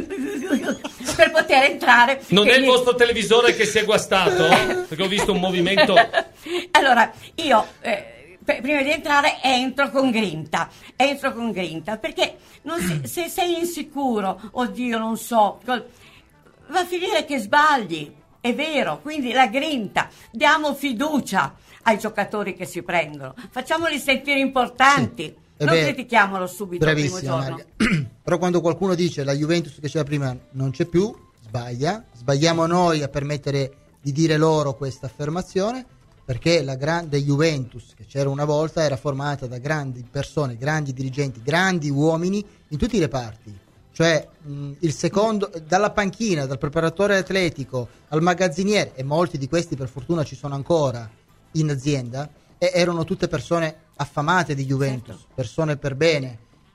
per poter entrare... Non che è il mi- vostro televisore che si è guastato? Perché ho visto un movimento... Allora, io eh, per- prima di entrare entro con grinta, entro con grinta, perché non si- se sei insicuro, oddio, non so, col- va a finire che sbagli, è vero, quindi la grinta, diamo fiducia ai giocatori che si prendono, facciamoli sentire importanti, Sì, è non vero. critichiamolo subito il primo Bravissima, giorno. Marga. Però quando qualcuno dice la Juventus che c'era prima non c'è più, sbaglia. Sbagliamo noi a permettere di dire loro questa affermazione, perché la grande Juventus che c'era una volta era formata da grandi persone, grandi dirigenti, grandi uomini in tutti i reparti. Cioè mh, il secondo, dalla panchina, dal preparatore atletico al magazziniere, e molti di questi per fortuna ci sono ancora in azienda, e erano tutte persone affamate di Juventus, Certo. persone per bene.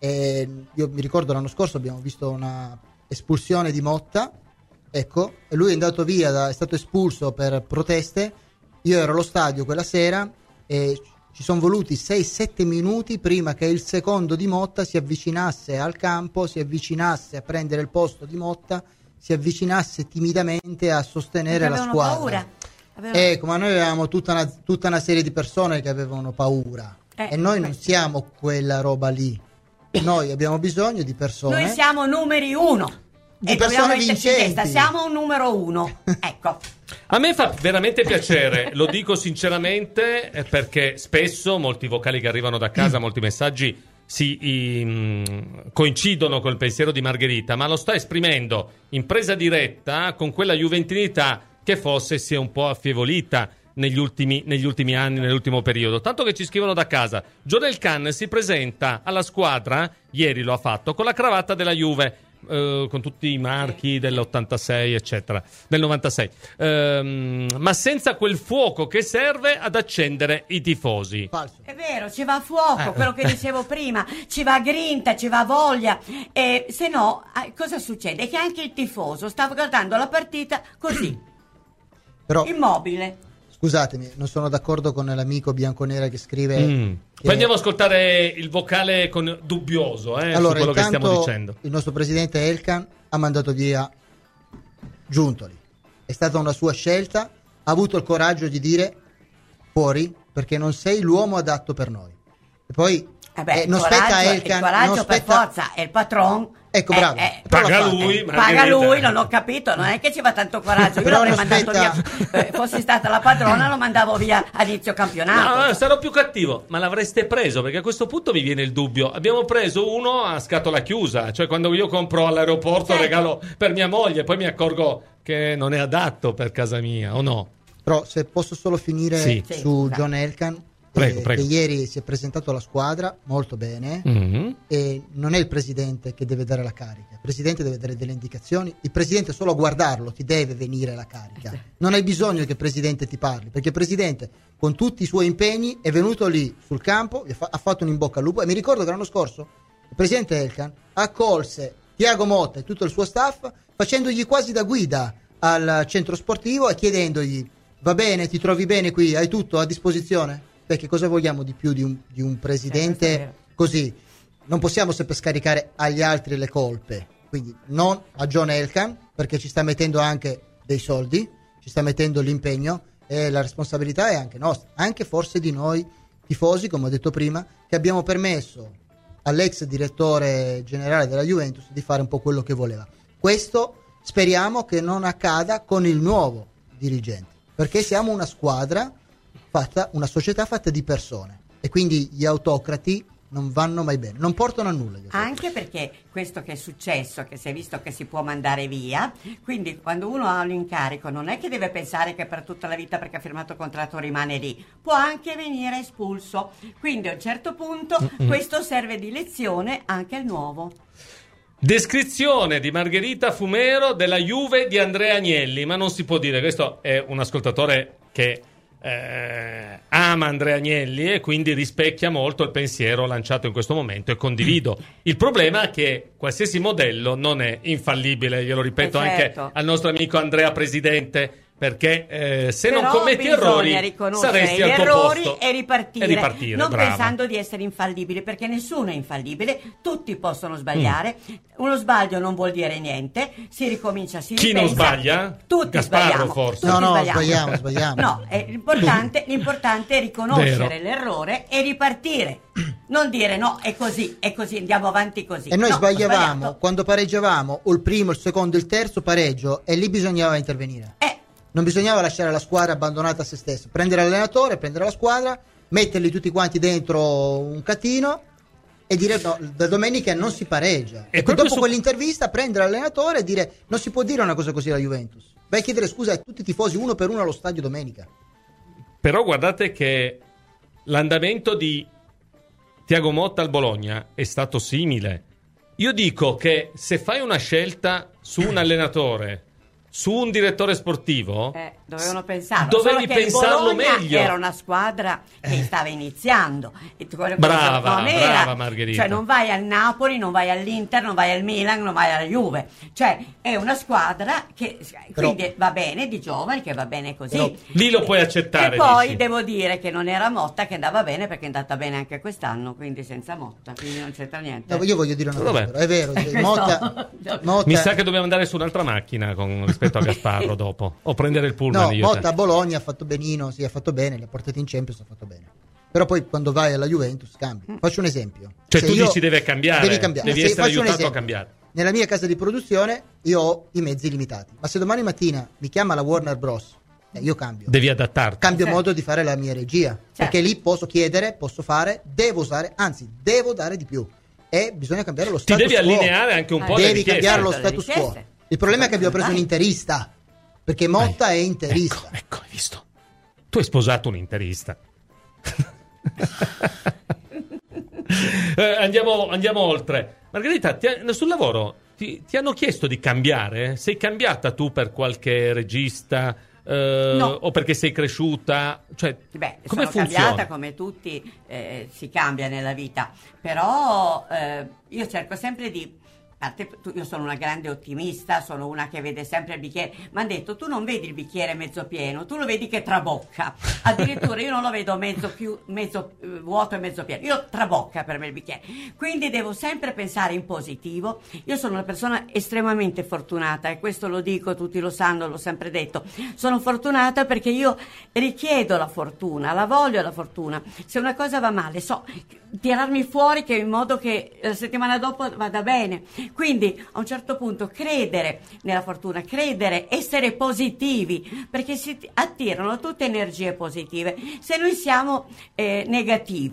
E io mi ricordo l'anno scorso abbiamo visto una espulsione di Motta, ecco, e lui è andato via, da- è stato espulso per proteste. Io ero allo stadio quella sera e ci sono voluti sei sette minuti prima che il secondo di Motta si avvicinasse al campo, si avvicinasse a prendere il posto di Motta, si avvicinasse timidamente a sostenere la Avevano squadra. paura. Avevano- Ecco, ma noi avevamo tutta una, tutta una serie di persone che avevano paura Eh, e noi non questo. siamo quella roba lì. Noi abbiamo bisogno di persone. Noi siamo numeri uno Di e persone dobbiamo metterci in vincenti. testa, siamo un numero uno, ecco. A me fa veramente piacere, lo dico sinceramente, eh, perché spesso molti vocali che arrivano da casa, molti messaggi si ehm, coincidono col pensiero di Margherita, ma lo sta esprimendo in presa diretta con quella juventinità che forse si è un po' affievolita negli ultimi, negli ultimi anni, nell'ultimo periodo. Tanto che ci scrivono da casa, Jonel Khan si presenta alla squadra, ieri lo ha fatto, con la cravatta della Juve, eh, con tutti i marchi dell'ottantasei eccetera, del novantasei, Ehm, ma senza quel fuoco che serve ad accendere i tifosi. Falso. È vero, ci va fuoco, Eh. quello che dicevo prima, ci va grinta, ci va voglia, e se no, eh, cosa succede? Che anche il tifoso sta guardando la partita così, Però immobile. scusatemi, non sono d'accordo con l'amico bianconera che scrive Mm. che- Poi andiamo ad ascoltare il vocale con dubbioso eh, allora, su quello che intanto stiamo dicendo. il nostro presidente Elkan ha mandato via Giuntoli. È stata una sua scelta, ha avuto il coraggio di dire fuori perché non sei l'uomo adatto per noi. E poi Eh beh, eh, non il spetta a coraggio, Elkan, il coraggio non per spetta- forza è il patron. Ecco, eh, bravo. eh, Però Paga l'ha fatto. lui, eh, Margherita. paga lui, non ho capito, non è che ci va tanto coraggio. Io Però l'avrei non mandato aspetta- via, eh, fossi stata la padrona, lo mandavo via a inizio campionato. No, no, sarò più cattivo, ma l'avreste preso, perché a questo punto mi viene il dubbio. Abbiamo preso uno a scatola chiusa, cioè quando io compro all'aeroporto Certo. regalo per mia moglie, poi mi accorgo che non è adatto per casa mia, o no? Però se posso solo finire Sì. Sì, su scusa. John Elkan, Prego, eh, prego. che ieri si è presentato alla squadra molto bene, Mm-hmm. e non è il presidente che deve dare la carica, il presidente deve dare delle indicazioni, il presidente solo a guardarlo ti deve venire la carica, non hai bisogno che il presidente ti parli, perché il presidente con tutti i suoi impegni è venuto lì sul campo, ha fatto un in bocca al lupo, e mi ricordo che l'anno scorso il presidente Elkann accolse Thiago Motta e tutto il suo staff facendogli quasi da guida al centro sportivo e chiedendogli: va bene, ti trovi bene qui, hai tutto a disposizione? Perché cosa vogliamo di più di un, di un presidente così? Non possiamo sempre scaricare agli altri le colpe, quindi non a John Elkann, perché ci sta mettendo anche dei soldi, ci sta mettendo l'impegno, e la responsabilità è anche nostra, anche forse di noi tifosi, come ho detto prima, che abbiamo permesso all'ex direttore generale della Juventus di fare un po' quello che voleva. Questo speriamo che non accada con il nuovo dirigente, perché siamo una squadra fatta, una società fatta di persone, e quindi gli autocrati non vanno mai bene, non portano a nulla. Anche perché questo che è successo, che si è visto che si può mandare via, quindi quando uno ha un incarico non è che deve pensare che per tutta la vita, perché ha firmato il contratto, rimane lì, può anche venire espulso, quindi a un certo punto Mm-mm. questo serve di lezione anche al nuovo. Descrizione di Margherita Fumero della Juve di Andrea Agnelli, ma non si può dire, questo è un ascoltatore che eh, ama Andrea Agnelli e quindi rispecchia molto il pensiero lanciato in questo momento, e condivido. Il problema è che qualsiasi modello non è infallibile, glielo ripeto eh certo. anche al nostro amico Andrea Presidente, perché eh, se Però non commetti errori saresti al tuo errori posto e ripartire, e ripartire non brava. pensando di essere infallibili, perché nessuno è infallibile, tutti possono sbagliare, mm. uno sbaglio non vuol dire niente, si ricomincia, si chi ripensa. non sbaglia? Tutti Gasparro sbagliamo, forse tutti no no sbagliamo. sbagliamo sbagliamo no, è l'importante, l'importante è riconoscere Vero. l'errore e ripartire, non dire no è così, è così, andiamo avanti così. E noi no, sbagliavamo quando pareggiavamo o il primo, il secondo, il terzo pareggio, e lì bisognava intervenire. Eh, Non bisognava lasciare la squadra abbandonata a se stessa, prendere l'allenatore, prendere la squadra, metterli tutti quanti dentro un catino e dire no, da domenica non si pareggia. E, e dopo su... quell'intervista prendere l'allenatore e dire non si può dire una cosa così alla Juventus. Vai a chiedere scusa a tutti i tifosi uno per uno allo stadio domenica. Però guardate che l'andamento di Thiago Motta al Bologna è stato simile. Io dico che se fai una scelta su un allenatore, su un direttore sportivo, eh, dovevano pensarlo. Dovevi Solo che pensarlo il Bologna meglio. Era una squadra che stava iniziando. E tu, brava, non era, brava Margherita. Cioè non vai al Napoli, non vai all'Inter, non vai al Milan, non vai alla Juve. Cioè è una squadra che Però, quindi va bene, di giovani, che va bene così. Però, lì lo puoi accettare. E poi dici. devo dire che non era Motta che andava bene, perché è andata bene anche quest'anno, quindi senza Motta, quindi non c'entra niente. No, io voglio dire una cosa, Vabbè. però, è vero, Motta, Motta... Mi sa che dobbiamo andare su un'altra macchina con, rispetto a Gasparro dopo, o prendere il pullman. No, io Motta a Bologna ha fatto benino, sì, ha fatto bene, le ha portate in Champions, ha fatto bene. Però poi quando vai alla Juventus cambi. Faccio un esempio. Cioè Se tu io... dici deve cambiare, devi cambiare. devi Se essere faccio un aiutato a esempio. cambiare. Nella mia casa di produzione io ho i mezzi limitati, ma se domani mattina mi chiama la Warner Bros, eh, io cambio. Devi adattarti. Cambio Certo. modo di fare la mia regia, Certo. perché lì posso chiedere, posso fare, devo usare, anzi devo dare di più, e bisogna cambiare lo Ti status devi quo. allineare anche un po' le Devi richieste. cambiare lo Certo, le status quo. richieste. Il problema è che abbiamo preso un interista, perché Motta è interista. Ecco, ecco, hai visto? Tu hai sposato un interista. eh, andiamo, andiamo oltre. Margherita, ti ha- sul lavoro ti, ti hanno chiesto di cambiare? Sei cambiata tu per qualche regista? Eh, No. O perché sei cresciuta? Cioè, Beh, come sono funziona? cambiata come tutti, eh, si cambia nella vita, però eh, io cerco sempre di... a parte, tu- io sono una grande ottimista, sono una che vede sempre il bicchiere. Mi hanno detto: tu non vedi il bicchiere mezzo pieno, tu lo vedi che trabocca. Addirittura io non lo vedo mezzo, più, mezzo eh, vuoto e mezzo pieno, io trabocca per me il bicchiere. Quindi devo sempre pensare in positivo. Io sono una persona estremamente fortunata, e questo lo dico, tutti lo sanno, l'ho sempre detto. Sono fortunata perché io richiedo la fortuna, la voglio la fortuna. Se una cosa va male, so tirarmi fuori, che in modo che la settimana dopo vada bene. Quindi a un certo punto credere nella fortuna, credere, essere positivi, perché si attirano tutte energie positive. Se noi siamo eh, negativi,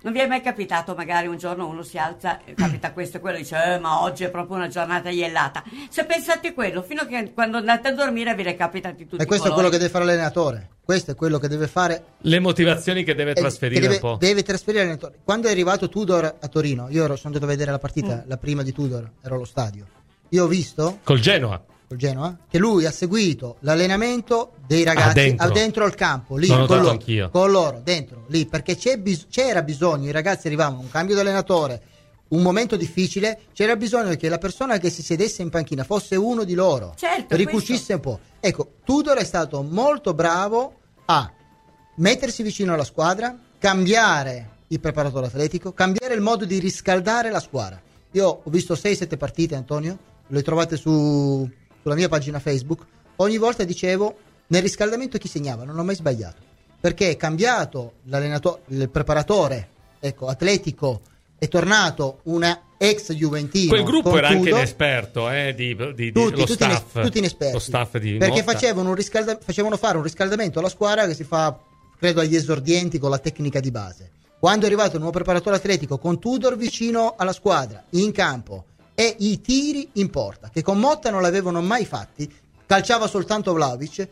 Non vi è mai capitato magari un giorno uno si alza, capita questo e quello, dice eh, ma oggi è proprio una giornata iellata. Se pensate quello, fino a che quando andate a dormire vi recapitati tutti. E questo i è quello che deve fare l'allenatore. Questo è quello che deve fare. Le motivazioni che deve trasferire che deve, un po'. Deve trasferire l'allenatore. Quando è arrivato Tudor a Torino, io ero, sono andato a vedere la partita, mm. la prima di Tudor, ero allo stadio. Io ho visto col Genoa. Col Genoa, che lui ha seguito l'allenamento dei ragazzi ah, dentro. Ah, dentro il campo, lì L'ho con loro, anch'io. con loro, dentro, lì, perché c'è bis- c'era bisogno, i ragazzi arrivavano, un cambio di allenatore, un momento difficile, c'era bisogno che la persona che si sedesse in panchina fosse uno di loro, certo, ricucisse un po'. Ecco, Tudor è stato molto bravo a mettersi vicino alla squadra, cambiare il preparatore atletico, cambiare il modo di riscaldare la squadra. Io ho visto sei sette partite, Antonio, le trovate su, sulla mia pagina Facebook. Ogni volta dicevo, nel riscaldamento chi segnava, non ho mai sbagliato, perché è cambiato l'allenatore, il preparatore, ecco, atletico, è tornato una ex juventino. Quel gruppo era Tudor, anche inesperto, eh, di, di, di tutti, lo tutti, staff, ines- tutti inesperti, lo staff di perché Motta. facevano, un riscalda- facevano fare un riscaldamento alla squadra che si fa, credo, agli esordienti con la tecnica di base. Quando è arrivato il nuovo preparatore atletico con Tudor vicino alla squadra, in campo, e i tiri in porta, che con Motta non l'avevano mai fatti, calciava soltanto Vlahovic,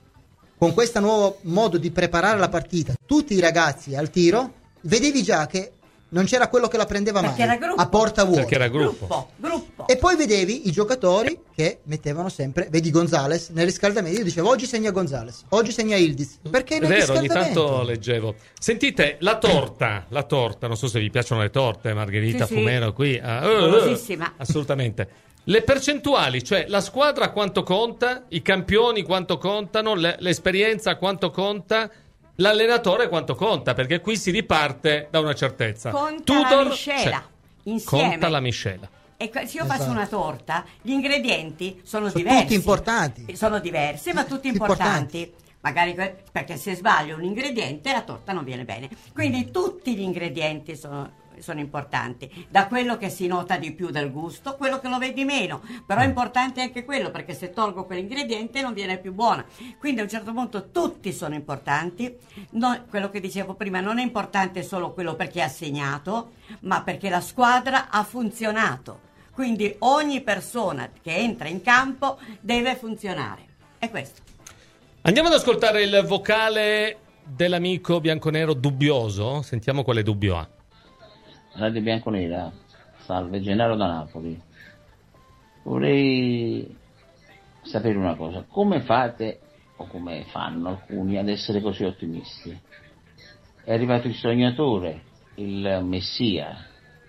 con questo nuovo modo di preparare la partita, tutti i ragazzi al tiro, vedevi già che non c'era quello che la prendeva perché mai a porta vuota, perché era gruppo. Gruppo, gruppo. E poi vedevi i giocatori che mettevano sempre, vedi Gonzales nel riscaldamento, io dicevo oggi segna Gonzales, oggi segna Ildiz, perché È nel vero, ogni riscaldamento tanto leggevo. Sentite, la torta, la torta, non so se vi piacciono le torte, Margherita, sì, sì. Fumero qui. Ah, Golosissima. assolutamente. Le percentuali, cioè la squadra quanto conta, i campioni quanto contano, le, l'esperienza quanto conta, l'allenatore quanto conta, perché qui si riparte da una certezza. Conta Tudor, la miscela, cioè, insieme. Conta la miscela. E se io Esatto. faccio una torta, gli ingredienti sono, sono diversi. tutti importanti. Sono diversi, ma tutti importanti. importanti. Magari que- perché se sbaglio un ingrediente la torta non viene bene. Quindi tutti gli ingredienti sono, sono importanti. Da quello che si nota di più del gusto, quello che lo vedi meno. Però è importante anche quello, perché se tolgo quell'ingrediente non viene più buona. Quindi a un certo punto tutti sono importanti. No, quello che dicevo prima, non è importante solo quello perché ha segnato, ma perché la squadra ha funzionato. Quindi ogni persona che entra in campo deve funzionare. È questo. Andiamo ad ascoltare il vocale dell'amico bianconero dubbioso. Sentiamo quale dubbio ha. Radio Bianconera, salve, Gennaro da Napoli. Vorrei sapere una cosa, come fate o come fanno alcuni ad essere così ottimisti? È arrivato il sognatore, il Messia,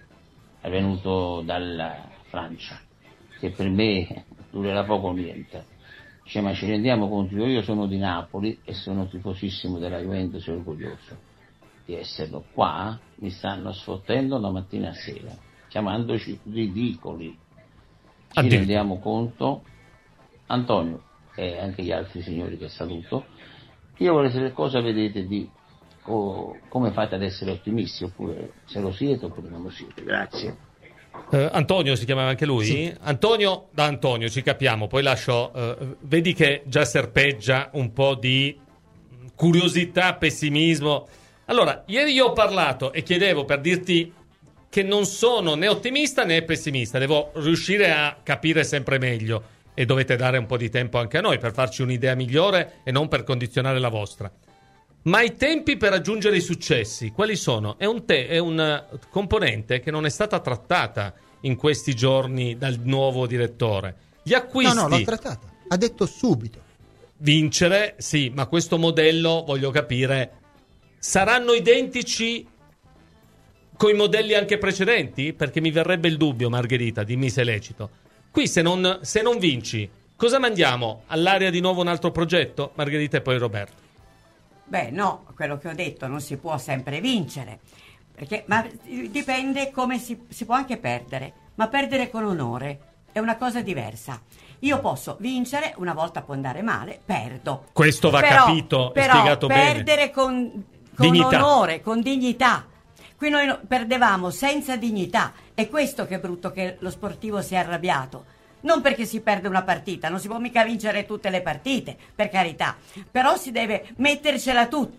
è venuto dalla Francia, che per me durerà poco o niente. Cioè, ma ci rendiamo conto, io sono di Napoli e sono tifosissimo della Juventus e orgoglioso di esserlo. Qua mi stanno sfottendo da mattina a sera, chiamandoci ridicoli. Ci Addio. rendiamo conto, Antonio e anche gli altri signori che saluto, io vorrei sapere cosa vedete di o come fate ad essere ottimisti, oppure se lo siete oppure non lo siete. Grazie. Uh, Antonio si chiamava anche lui? Sì. Antonio, da Antonio ci capiamo, poi lascio, uh, vedi che già serpeggia un po' di curiosità, pessimismo. Allora, ieri io ho parlato e chiedevo per dirti che non sono né ottimista né pessimista, devo riuscire a capire sempre meglio e dovete dare un po' di tempo anche a noi per farci un'idea migliore e non per condizionare la vostra. Ma i tempi per raggiungere i successi, quali sono? È un, te- è un componente che non è stata trattata in questi giorni dal nuovo direttore. Gli acquisti... No, no, l'ho trattata. Ha detto subito. Vincere, sì, ma questo modello, voglio capire, saranno identici coi modelli anche precedenti? Perché mi verrebbe il dubbio, Margherita, dimmi se è lecito. Qui se non, se non vinci, cosa mandiamo? All'area di nuovo un altro progetto? Margherita e poi Roberto. Beh, no, quello che ho detto, non si può sempre vincere, perché, ma dipende come si, si può anche perdere, ma perdere con onore è una cosa diversa. Io posso vincere, una volta può andare male, perdo. Questo va però, capito e però spiegato bene. perdere con, con onore, con dignità. Qui noi no, perdevamo senza dignità, è questo che è brutto, che lo sportivo si è arrabbiato. Non perché si perde una partita, non si può mica vincere tutte le partite, per carità, però si deve mettercela tutta.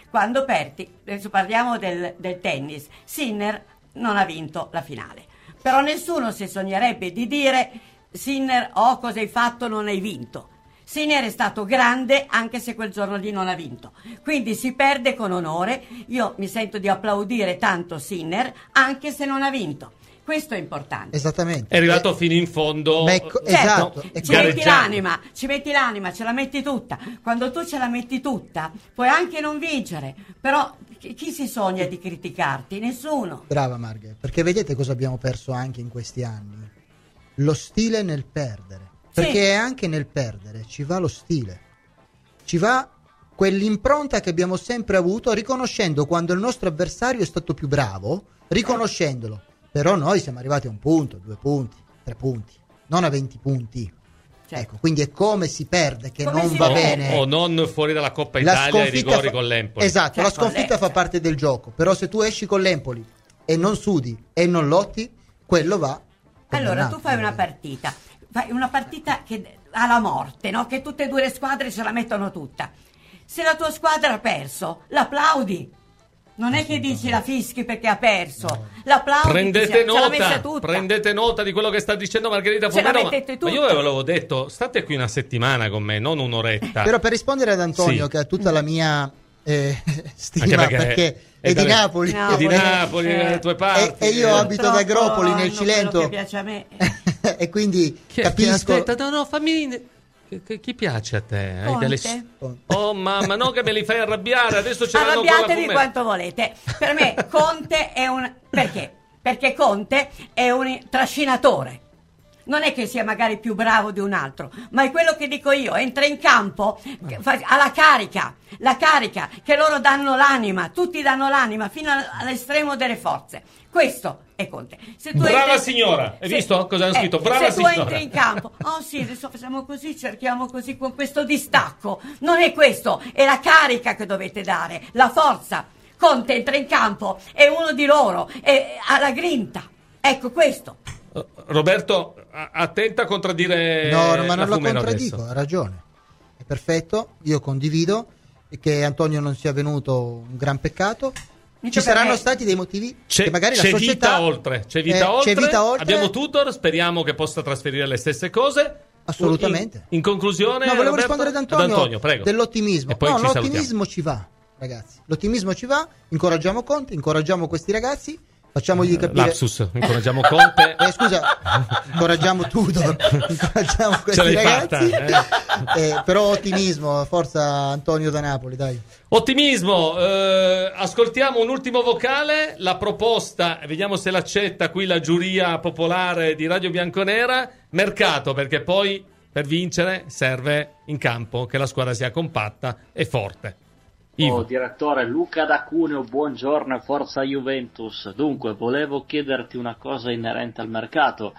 quando perdi, adesso parliamo del, del tennis, Sinner non ha vinto la finale, però nessuno si sognerebbe di dire Sinner, oh, cosa hai fatto, non hai vinto. Sinner è stato grande anche se quel giorno lì non ha vinto, quindi si perde con onore. Io mi sento di applaudire tanto Sinner anche se non ha vinto. Questo è importante. Esattamente. È arrivato eh, fino in fondo. Ecco, certo, esatto. Ci metti l'anima, ci metti l'anima, ce la metti tutta. Quando tu ce la metti tutta, puoi anche non vincere, però chi, chi si sogna di criticarti? Nessuno. Brava Marghe, perché vedete cosa abbiamo perso anche in questi anni? Lo stile nel perdere. Perché sì. Anche nel perdere ci va lo stile. Ci va quell'impronta che abbiamo sempre avuto, riconoscendo quando il nostro avversario è stato più bravo, riconoscendolo. Però noi siamo arrivati a un punto, due punti, tre punti, non a venti punti. Certo. Ecco, quindi è come si perde che come non va vede? bene. O, o non fuori dalla Coppa Italia ai rigori fa... con l'Empoli. Esatto, cioè, la sconfitta fa parte del gioco. Però se tu esci con l'Empoli e non sudi e non lotti, quello va. Allora tu fai una partita, fai una partita che alla morte, no? Che tutte e due le squadre ce la mettono tutta. Se la tua squadra ha perso, l'applaudi. Non è che dici la fischi perché ha perso, no. L'applaudi. Prendete nota, nota, prendete nota di quello che sta dicendo Margherita Fornero. Ma, ma io avevo detto, state qui una settimana con me, non un'oretta. Però per rispondere ad Antonio, sì. Che ha tutta la mia eh, stima, perché, perché è, è di Napoli, è di Napoli, eh, le tue parti. E, e io abito ad Agropoli nel Cilento. Che piace a me. E quindi che, capisco. Aspetta, no, no, fammi. Chi, chi piace a te? Conte. Delle... Oh mamma, no che me li fai arrabbiare, adesso ce l'hanno con la arrabbiatevi quanto volete. Per me Conte è un... Perché? Perché Conte è un trascinatore. Non è che sia magari più bravo di un altro, ma è quello che dico io, entra in campo, fa, ha la carica, la carica, che loro danno l'anima, tutti danno l'anima fino all'estremo delle forze. Questo è Conte. Se tu Brava entri, signora, hai se, visto cosa hanno scritto? Brava se signora. Se tu entri in campo, oh sì, adesso facciamo così, cerchiamo così con questo distacco. Non è questo, è la carica che dovete dare, la forza. Conte entra in campo, è uno di loro, è, ha la grinta. Ecco questo. Uh, Roberto, attenta a contraddire. No, no ma non lo contraddico, adesso. Ha ragione. È perfetto, io condivido. E che Antonio non sia venuto un gran peccato. Ci saranno stati dei motivi c'è, che magari c'è la società vita oltre, c'è vita, eh, oltre. c'è vita oltre. Abbiamo Tudor, speriamo che possa trasferire le stesse cose. Assolutamente. In, in conclusione, no, volevo Roberto, rispondere ad Antonio, ad Antonio prego. Dell'ottimismo. E poi no, ci l'ottimismo ci va, ragazzi. L'ottimismo ci va, incoraggiamo Conte, incoraggiamo questi ragazzi. Facciamogli capire. Lapsus, incoraggiamo Conte. Eh, scusa, incoraggiamo Tudor, incoraggiamo questi Ce l'hai ragazzi. Fatta, eh? Eh, però ottimismo, forza Antonio da Napoli, dai. Ottimismo, eh, ascoltiamo un ultimo vocale, la proposta, vediamo se l'accetta qui la giuria popolare di Radio Bianconera. Mercato, perché poi per vincere serve in campo che la squadra sia compatta e forte. Oh, direttore Luca da Cuneo, buongiorno e forza Juventus. Dunque, volevo chiederti una cosa inerente al mercato.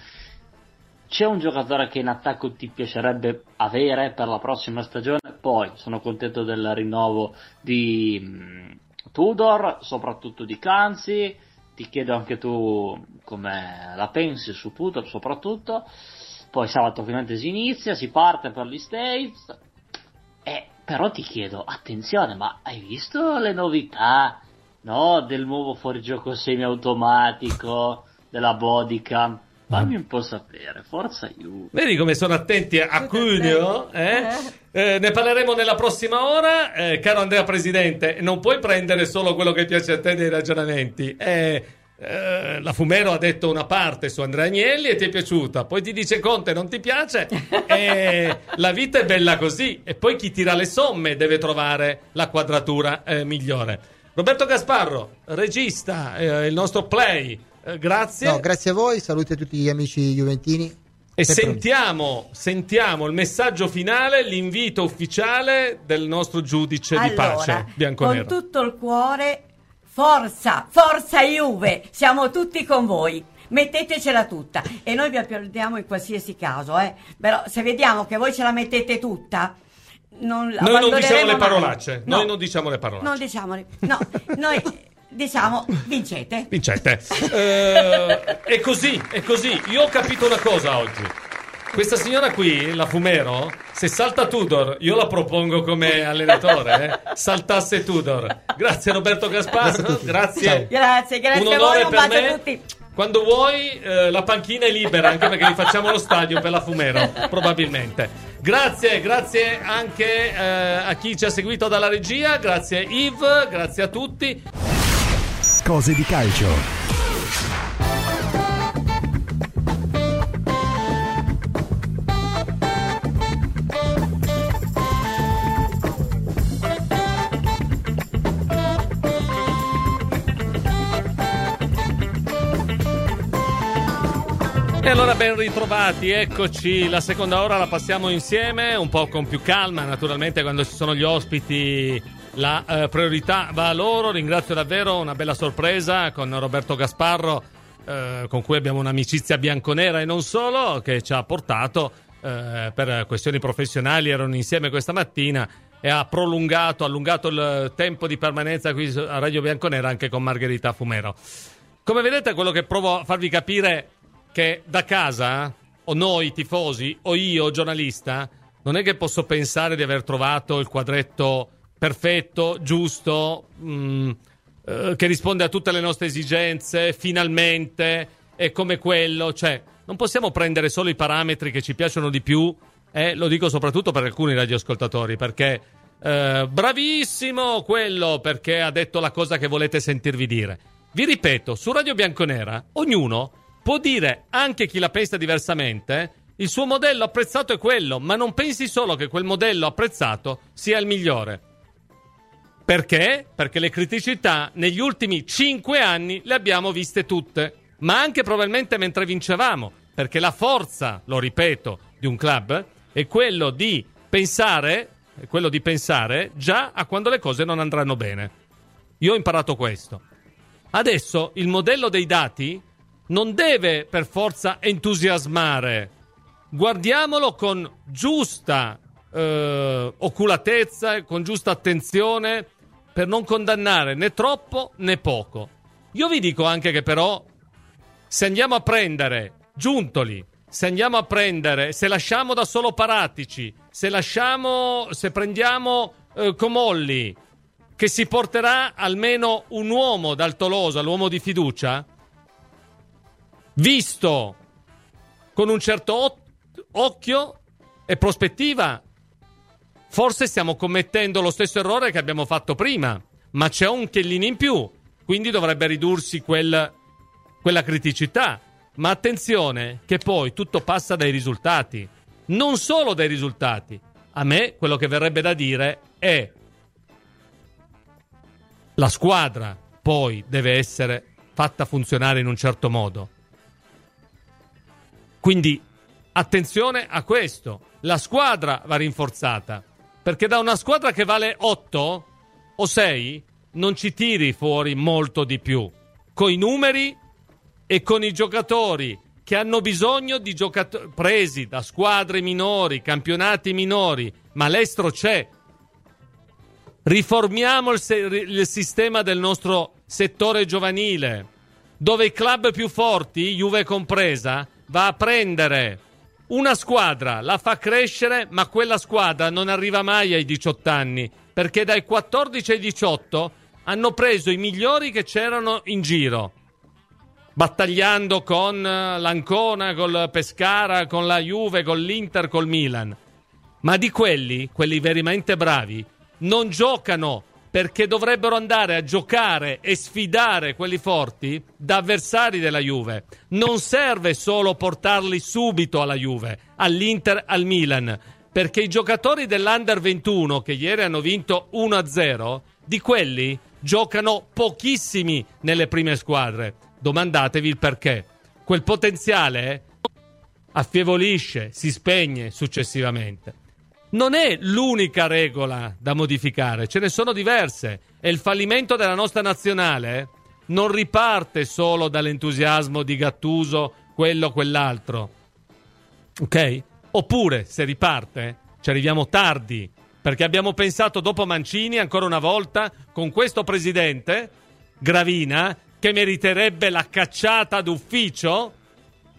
C'è un giocatore che in attacco ti piacerebbe avere per la prossima stagione? Poi sono contento del rinnovo di mh, Tudor, soprattutto di Canzi. Ti chiedo anche tu come la pensi su Tudor soprattutto. Poi sabato finalmente si inizia, si parte per gli States. E però ti chiedo, attenzione, ma hai visto le novità, no, del nuovo fuorigioco semiautomatico, della bodycam? Fammi un po' sapere, forza Juve. Vedi come sono attenti a Cuneo? Eh? Eh, ne parleremo nella prossima ora. Eh, caro Andrea Presidente, non puoi prendere solo quello che piace a te dei ragionamenti. Eh, eh, la Fumero ha detto una parte su Andrea Agnelli e ti è piaciuta. Poi ti dice Conte non ti piace. Eh, la vita è bella così. E poi chi tira le somme deve trovare la quadratura eh, migliore. Roberto Gasparro, regista, eh, il nostro play. Eh, grazie. No, grazie a voi, saluti a tutti gli amici juventini. E sentiamo, sentiamo il messaggio finale, l'invito ufficiale del nostro giudice allora, di pace bianconero. Con tutto il cuore, forza, forza Juve, siamo tutti con voi. Mettetecela tutta e noi vi applaudiamo in qualsiasi caso, eh. Però se vediamo che voi ce la mettete tutta, non noi non diciamo le mai. parolacce, no. noi non diciamo le parolacce. Non diciamole. No, noi diciamo vincete. Vincete. eh, è così, è così. Io ho capito una cosa oggi. Questa signora qui, la Fumero, se salta Tudor, io la propongo come allenatore, eh? Saltasse Tudor. Grazie Roberto Gasparro, grazie. Grazie, grazie Un a voi, onore un per bacio me. a tutti. Quando vuoi, eh, la panchina è libera, anche perché gli facciamo lo stadio per la Fumero, probabilmente. Grazie, grazie anche eh, a chi ci ha seguito dalla regia, grazie Yves, grazie a tutti. Cose di calcio. E allora ben ritrovati, eccoci, la seconda ora la passiamo insieme, un po' con più calma, naturalmente quando ci sono gli ospiti la eh, priorità va a loro. Ringrazio davvero, una bella sorpresa con Roberto Gasparro, eh, con cui abbiamo un'amicizia bianconera e non solo, che ci ha portato eh, per questioni professionali, erano insieme questa mattina e ha prolungato, allungato il tempo di permanenza qui a Radio Bianconera anche con Margherita Fumero. Come vedete, quello che provo a farvi capire che da casa, o noi tifosi, o io giornalista, non è che posso pensare di aver trovato il quadretto perfetto, giusto, mh, eh, che risponde a tutte le nostre esigenze, finalmente, è come quello. Cioè, non possiamo prendere solo i parametri che ci piacciono di più, eh, lo dico soprattutto per alcuni radioascoltatori, perché eh, bravissimo quello, perché ha detto la cosa che volete sentirvi dire. Vi ripeto, su Radio Bianconera, ognuno può dire, anche chi la pensa diversamente, il suo modello apprezzato è quello, ma non pensi solo che quel modello apprezzato sia il migliore. Perché? Perché le criticità negli ultimi cinque anni le abbiamo viste tutte, ma anche probabilmente mentre vincevamo, perché la forza, lo ripeto, di un club è quello di pensare, è quello di pensare già a quando le cose non andranno bene. Io ho imparato questo. Adesso il modello dei dati non deve per forza entusiasmare. Guardiamolo con giusta eh, oculatezza, con giusta attenzione, per non condannare né troppo né poco. Io vi dico anche che però, se andiamo a prendere Giuntoli, se andiamo a prendere, se lasciamo da solo Paratici, se lasciamo, se prendiamo eh, Comolli, che si porterà almeno un uomo dal Tolosa, l'uomo di fiducia, visto con un certo occhio e prospettiva, forse stiamo commettendo lo stesso errore che abbiamo fatto prima, ma c'è un chiellino in più, quindi dovrebbe ridursi quel, quella criticità. Ma attenzione che poi tutto passa dai risultati, non solo dai risultati. A me quello che verrebbe da dire è: la squadra poi deve essere fatta funzionare in un certo modo. Quindi attenzione a questo, la squadra va rinforzata, perché da una squadra che vale otto o sei non ci tiri fuori molto di più, coi numeri e con i giocatori che hanno bisogno di giocatori presi da squadre minori, campionati minori, ma l'estero c'è. Riformiamo il, se- il sistema del nostro settore giovanile, dove i club più forti, Juve compresa, va a prendere una squadra, la fa crescere, ma quella squadra non arriva mai ai diciotto anni, perché dai quattordici ai diciotto hanno preso i migliori che c'erano in giro, battagliando con l'Ancona, col Pescara, con la Juve, con l'Inter, col Milan. Ma di quelli, quelli veramente bravi, non giocano perché dovrebbero andare a giocare e sfidare quelli forti da avversari della Juve. Non serve solo portarli subito alla Juve, all'Inter, al Milan, perché i giocatori dell'Under ventuno che ieri hanno vinto uno a zero, di quelli giocano pochissimi nelle prime squadre. Domandatevi il perché. Quel potenziale affievolisce, si spegne successivamente. Non è l'unica regola da modificare, ce ne sono diverse, e il fallimento della nostra nazionale non riparte solo dall'entusiasmo di Gattuso, quello o quell'altro, ok? Oppure, se riparte, ci arriviamo tardi, perché abbiamo pensato dopo Mancini, ancora una volta, con questo presidente, Gravina, che meriterebbe la cacciata d'ufficio,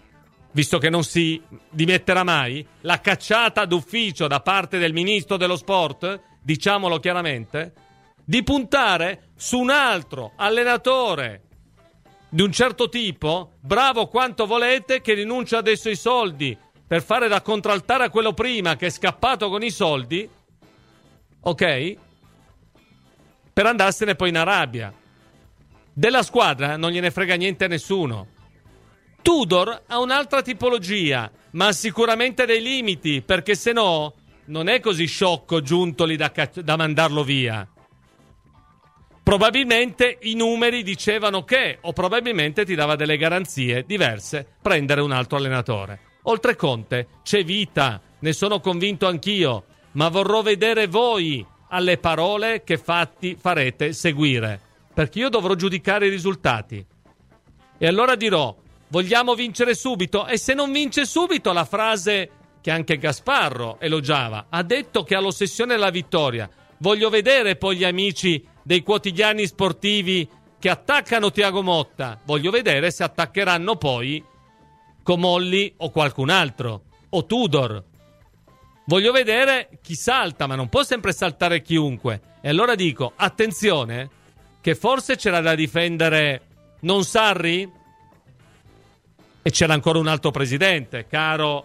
visto che non si dimetterà mai, la cacciata d'ufficio da parte del ministro dello sport, diciamolo chiaramente, di puntare su un altro allenatore di un certo tipo, bravo quanto volete, che rinuncia adesso ai soldi per fare da contraltare a quello prima che è scappato con i soldi, ok? Per andarsene poi in Arabia. Della squadra non gliene frega niente a nessuno. Tudor ha un'altra tipologia, ma ha sicuramente dei limiti, perché se no non è così sciocco Giuntoli da, cacci- da mandarlo via. Probabilmente i numeri dicevano che, o probabilmente ti dava delle garanzie diverse, prendere un altro allenatore. Oltre Conte c'è vita, ne sono convinto anch'io, ma vorrò vedere voi alle parole che fatti farete seguire, perché io dovrò giudicare i risultati. E allora dirò: vogliamo vincere subito? E se non vince subito, la frase che anche Gasparro elogiava, ha detto che ha l'ossessione della vittoria. Voglio vedere poi gli amici dei quotidiani sportivi che attaccano Thiago Motta, voglio vedere se attaccheranno poi Comolli o qualcun altro, o Tudor. Voglio vedere chi salta, ma non può sempre saltare chiunque. E allora dico, attenzione, che forse c'era da difendere non Sarri, e c'era ancora un altro presidente, caro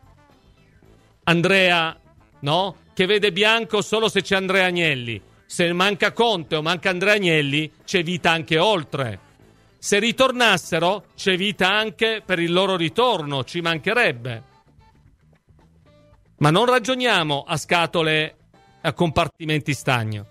Andrea, no? Che vede bianco solo se c'è Andrea Agnelli. Se manca Conte o manca Andrea Agnelli, c'è vita anche oltre. Se ritornassero, c'è vita anche per il loro ritorno, ci mancherebbe. Ma non ragioniamo a scatole, a compartimenti stagno.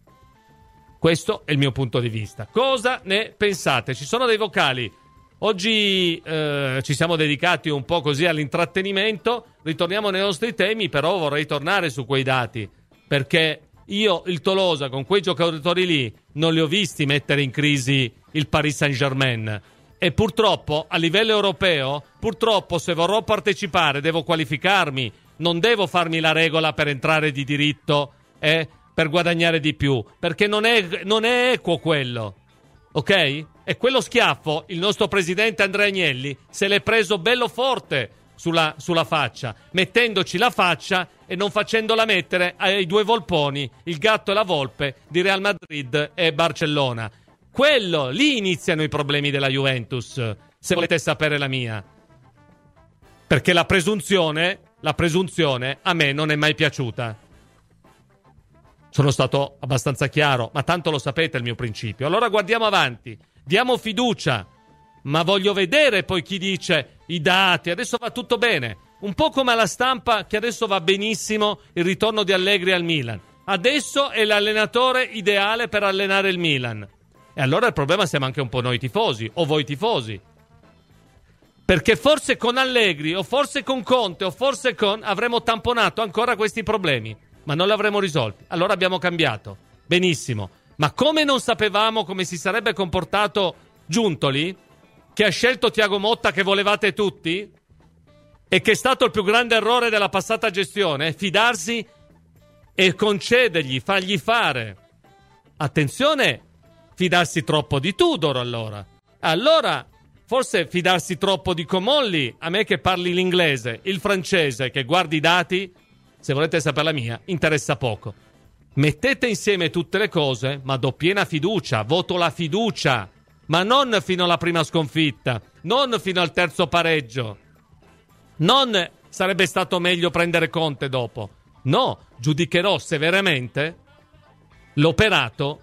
Questo è il mio punto di vista. Cosa ne pensate? Ci sono dei vocali. Oggi eh, ci siamo dedicati un po' così all'intrattenimento. Ritorniamo nei nostri temi, però vorrei tornare su quei dati, perché io il Tolosa con quei giocatori lì non li ho visti mettere in crisi il Paris Saint-Germain. E purtroppo a livello europeo, purtroppo se vorrò partecipare devo qualificarmi, non devo farmi la regola per entrare di diritto e eh, per guadagnare di più, perché non è, non è equo quello, ok? E quello schiaffo il nostro presidente Andrea Agnelli se l'è preso bello forte sulla, sulla faccia, mettendoci la faccia e non facendola mettere ai due volponi, il gatto e la volpe di Real Madrid e Barcellona. Quello, lì iniziano i problemi della Juventus, se volete sapere la mia. Perché la presunzione, la presunzione a me non è mai piaciuta. Sono stato abbastanza chiaro, ma tanto lo sapete il mio principio. Allora guardiamo avanti, diamo fiducia, ma voglio vedere poi chi dice i dati, adesso va tutto bene. Un po' come alla stampa che adesso va benissimo il ritorno di Allegri al Milan. Adesso è l'allenatore ideale per allenare il Milan. E allora il problema siamo anche un po' noi tifosi, o voi tifosi. Perché forse con Allegri, o forse con Conte, o forse con... avremmo tamponato ancora questi problemi, ma non li avremmo risolti. Allora abbiamo cambiato. Benissimo. Ma come non sapevamo come si sarebbe comportato Giuntoli, che ha scelto Thiago Motta che volevate tutti, e che è stato il più grande errore della passata gestione, fidarsi e concedergli, fargli fare. Attenzione, fidarsi troppo di Tudor allora. Allora, forse fidarsi troppo di Comolli, a me che parli l'inglese, il francese, che guardi i dati, se volete sapere la mia, interessa poco. Mettete insieme tutte le cose, ma do piena fiducia, voto la fiducia, ma non fino alla prima sconfitta, non fino al terzo pareggio. Non sarebbe stato meglio prendere Conte dopo. No, giudicherò severamente l'operato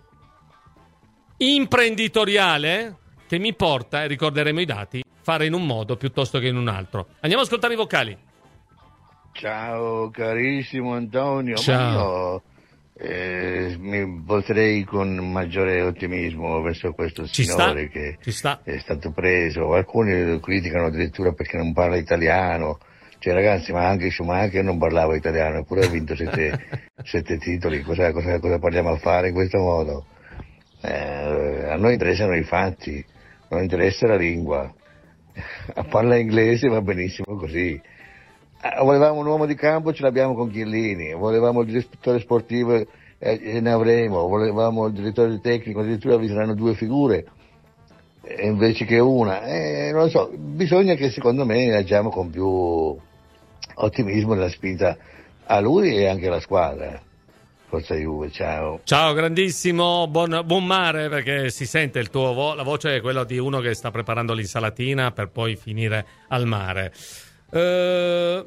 imprenditoriale che mi porta, e ricorderemo i dati, fare in un modo piuttosto che in un altro. Andiamo a ascoltare i vocali. Ciao carissimo Antonio. Ciao. Io, eh, mi volterei con maggiore ottimismo verso questo Ci signore sta, che ci sta. è stato preso. Alcuni lo criticano addirittura perché non parla italiano. Cioè ragazzi, ma anche Schumacher non parlava italiano, eppure ha vinto sette, sette titoli. Cosa, cosa, cosa parliamo a fare in questo modo? Eh, a noi interessano i fatti, non interessa la lingua. Parla inglese, va benissimo così. Eh, volevamo un uomo di campo, ce l'abbiamo con Chiellini. Volevamo il direttore sportivo, eh, ne avremo. Volevamo il direttore tecnico, addirittura vi saranno due figure. eh, invece che una, eh, non lo so, bisogna che secondo me agiamo con più ottimismo nella spinta a lui e anche alla squadra. Forza Juve, ciao. Ciao, grandissimo, buon, buon mare, perché si sente il tuo vo- la voce è quella di uno che sta preparando l'insalatina per poi finire al mare. Uh,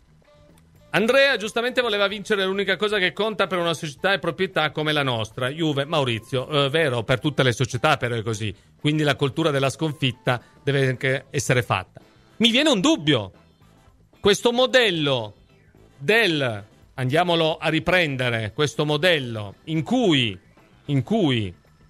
Andrea giustamente voleva vincere, l'unica cosa che conta per una società è proprietà come la nostra. Juve, Maurizio, uh, vero, per tutte le società però è così, quindi la cultura della sconfitta deve anche essere fatta. Mi viene un dubbio, questo modello del... Andiamolo a riprendere, questo modello in cui, in cui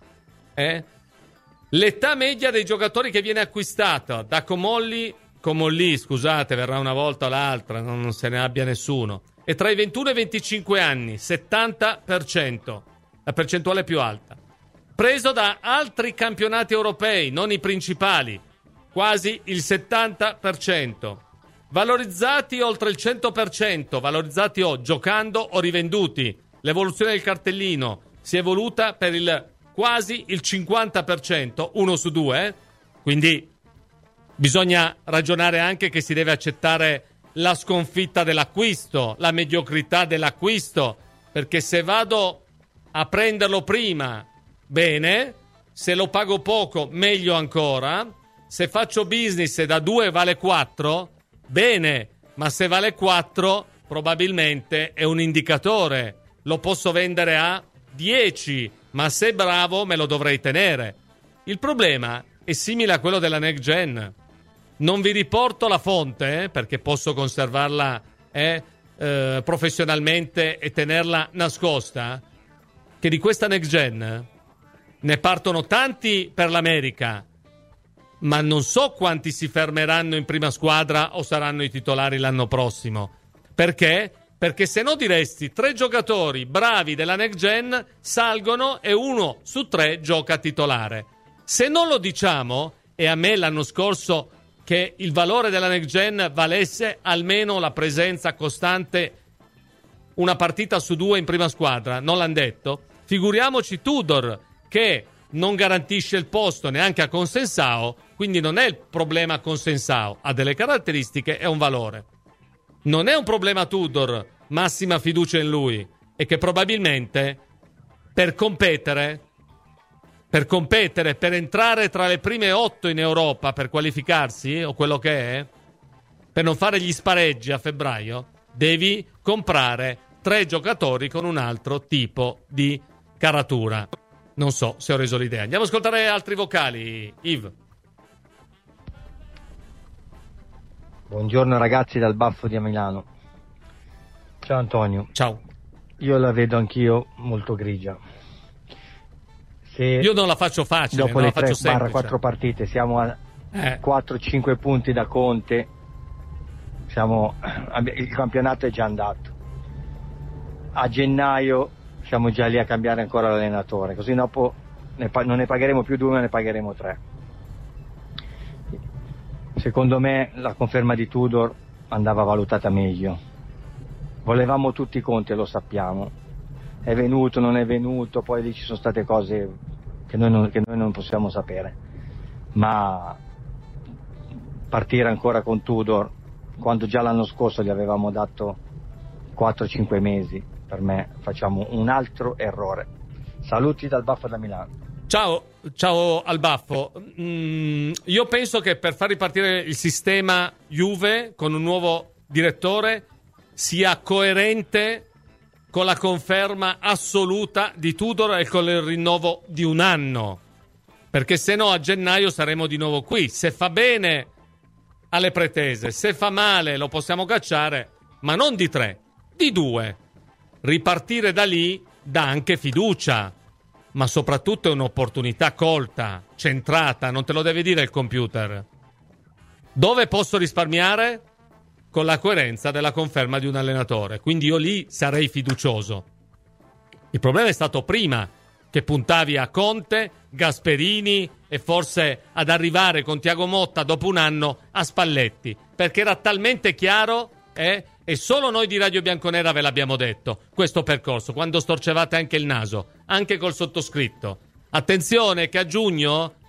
eh, l'età media dei giocatori che viene acquistata da Comolli, Comolli, scusate, verrà una volta o l'altra, non, non se ne abbia nessuno, è tra i ventuno e i venticinque anni, settanta per cento, la percentuale più alta. Preso da altri campionati europei, non i principali, quasi il settanta per cento. Valorizzati oltre il cento per cento, valorizzati o giocando o rivenduti. L'evoluzione del cartellino si è evoluta per il quasi il cinquanta per cento, uno su due, eh? Quindi bisogna ragionare anche che si deve accettare la sconfitta dell'acquisto, la mediocrità dell'acquisto, perché se vado a prenderlo prima, bene, se lo pago poco, meglio ancora, se faccio business e da due vale quattro, bene, ma se vale quattro probabilmente è un indicatore, lo posso vendere a dieci, ma se bravo me lo dovrei tenere. Il problema è simile a quello della next gen. Non vi riporto la fonte eh, perché posso conservarla eh, eh, professionalmente e tenerla nascosta, che di questa next gen ne partono tanti per l'America, ma non so quanti si fermeranno in prima squadra o saranno i titolari l'anno prossimo. Perché? Perché se no diresti tre giocatori bravi della next gen salgono e uno su tre gioca titolare. Se non lo diciamo, e a me l'anno scorso che il valore della next gen valesse almeno la presenza costante una partita su due in prima squadra, non l'hanno detto, figuriamoci Tudor che non garantisce il posto neanche a Consensao, quindi non è il problema Consensao, ha delle caratteristiche e un valore. Non è un problema Tudor, massima fiducia in lui, e che probabilmente per competere, per competere, per entrare tra le prime otto in Europa, per qualificarsi, o quello che è, per non fare gli spareggi a febbraio, devi comprare tre giocatori con un altro tipo di caratura. Non so se ho reso l'idea. Andiamo a ascoltare altri vocali. Yves. Buongiorno ragazzi dal Baffo di Milano. Ciao Antonio. Ciao. Io la vedo anch'io molto grigia. Se Io non la faccio facile, dopo non le la faccio tre semplice. quattro partite siamo a eh. quattro cinque punti da Conte. Siamo, il campionato è già andato. A gennaio siamo già lì a cambiare ancora l'allenatore, così dopo ne pa- non ne pagheremo più due, ma ne pagheremo tre. Secondo me la conferma di Tudor andava valutata meglio. Volevamo tutti Conte, lo sappiamo. È venuto, non è venuto, poi lì ci sono state cose che noi non, che noi non possiamo sapere. Ma partire ancora con Tudor, quando già l'anno scorso gli avevamo dato quattro cinque mesi, per me facciamo un altro errore. Saluti dal Baffo da Milano. Ciao, ciao al Baffo. Mm, io penso che per far ripartire il sistema Juve con un nuovo direttore sia coerente con la conferma assoluta di Tudor e con il rinnovo di un anno, perché se no a gennaio saremo di nuovo qui. Se fa bene alle pretese, se fa male lo possiamo cacciare, ma non di tre, di due. Ripartire da lì dà anche fiducia, ma soprattutto è un'opportunità colta, centrata, non te lo deve dire il computer. Dove posso risparmiare? Con la coerenza della conferma di un allenatore, quindi io lì sarei fiducioso. Il problema è stato prima, che puntavi a Conte, Gasperini e forse ad arrivare con Thiago Motta dopo un anno a Spalletti, perché era talmente chiaro eh, e solo noi di Radio Bianconera ve l'abbiamo detto, questo percorso, quando storcevate anche il naso, anche col sottoscritto. Attenzione che a giugno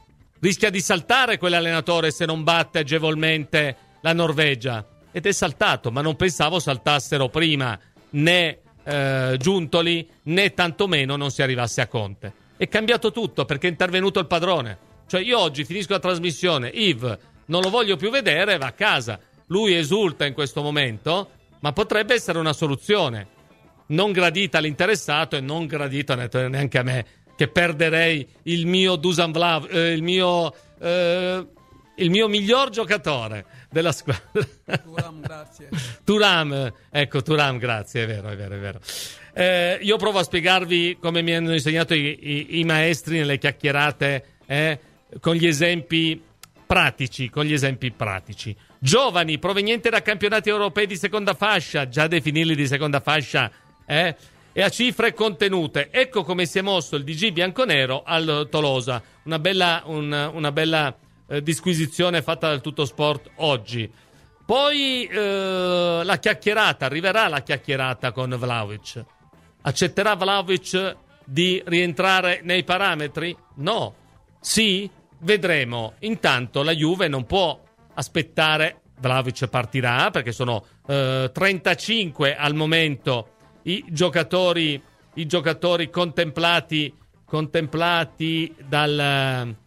rischia di saltare quell'allenatore se non batte agevolmente la Norvegia, ed è saltato, ma non pensavo saltassero prima né eh, Giuntoli né tantomeno non si arrivasse a Conte. È cambiato tutto perché è intervenuto il padrone. Cioè io oggi finisco la trasmissione, Yves non lo voglio più vedere, va a casa. Lui esulta in questo momento, ma potrebbe essere una soluzione non gradita all'interessato e non gradita neanche a me, che perderei il mio Dusan Vlahovic, eh, il mio eh, il mio miglior giocatore della squadra. Thuram, grazie. Thuram, ecco, Thuram, grazie, è vero, è vero, è vero. Eh, io provo a spiegarvi come mi hanno insegnato i, i, i maestri nelle chiacchierate, eh, con gli esempi pratici, con gli esempi pratici. Giovani provenienti da campionati europei di seconda fascia, già definirli di seconda fascia, eh, e a cifre contenute. Ecco come si è mosso il D G bianconero al Tolosa. Una bella, un, una bella eh, disquisizione fatta dal Tutto Sport oggi. Poi eh, la chiacchierata, arriverà la chiacchierata con Vlahovic. Accetterà Vlahovic di rientrare nei parametri? No. Sì? Vedremo. Intanto la Juve non può aspettare. Vlahovic partirà perché sono eh, trentacinque al momento i giocatori i giocatori contemplati contemplati dal,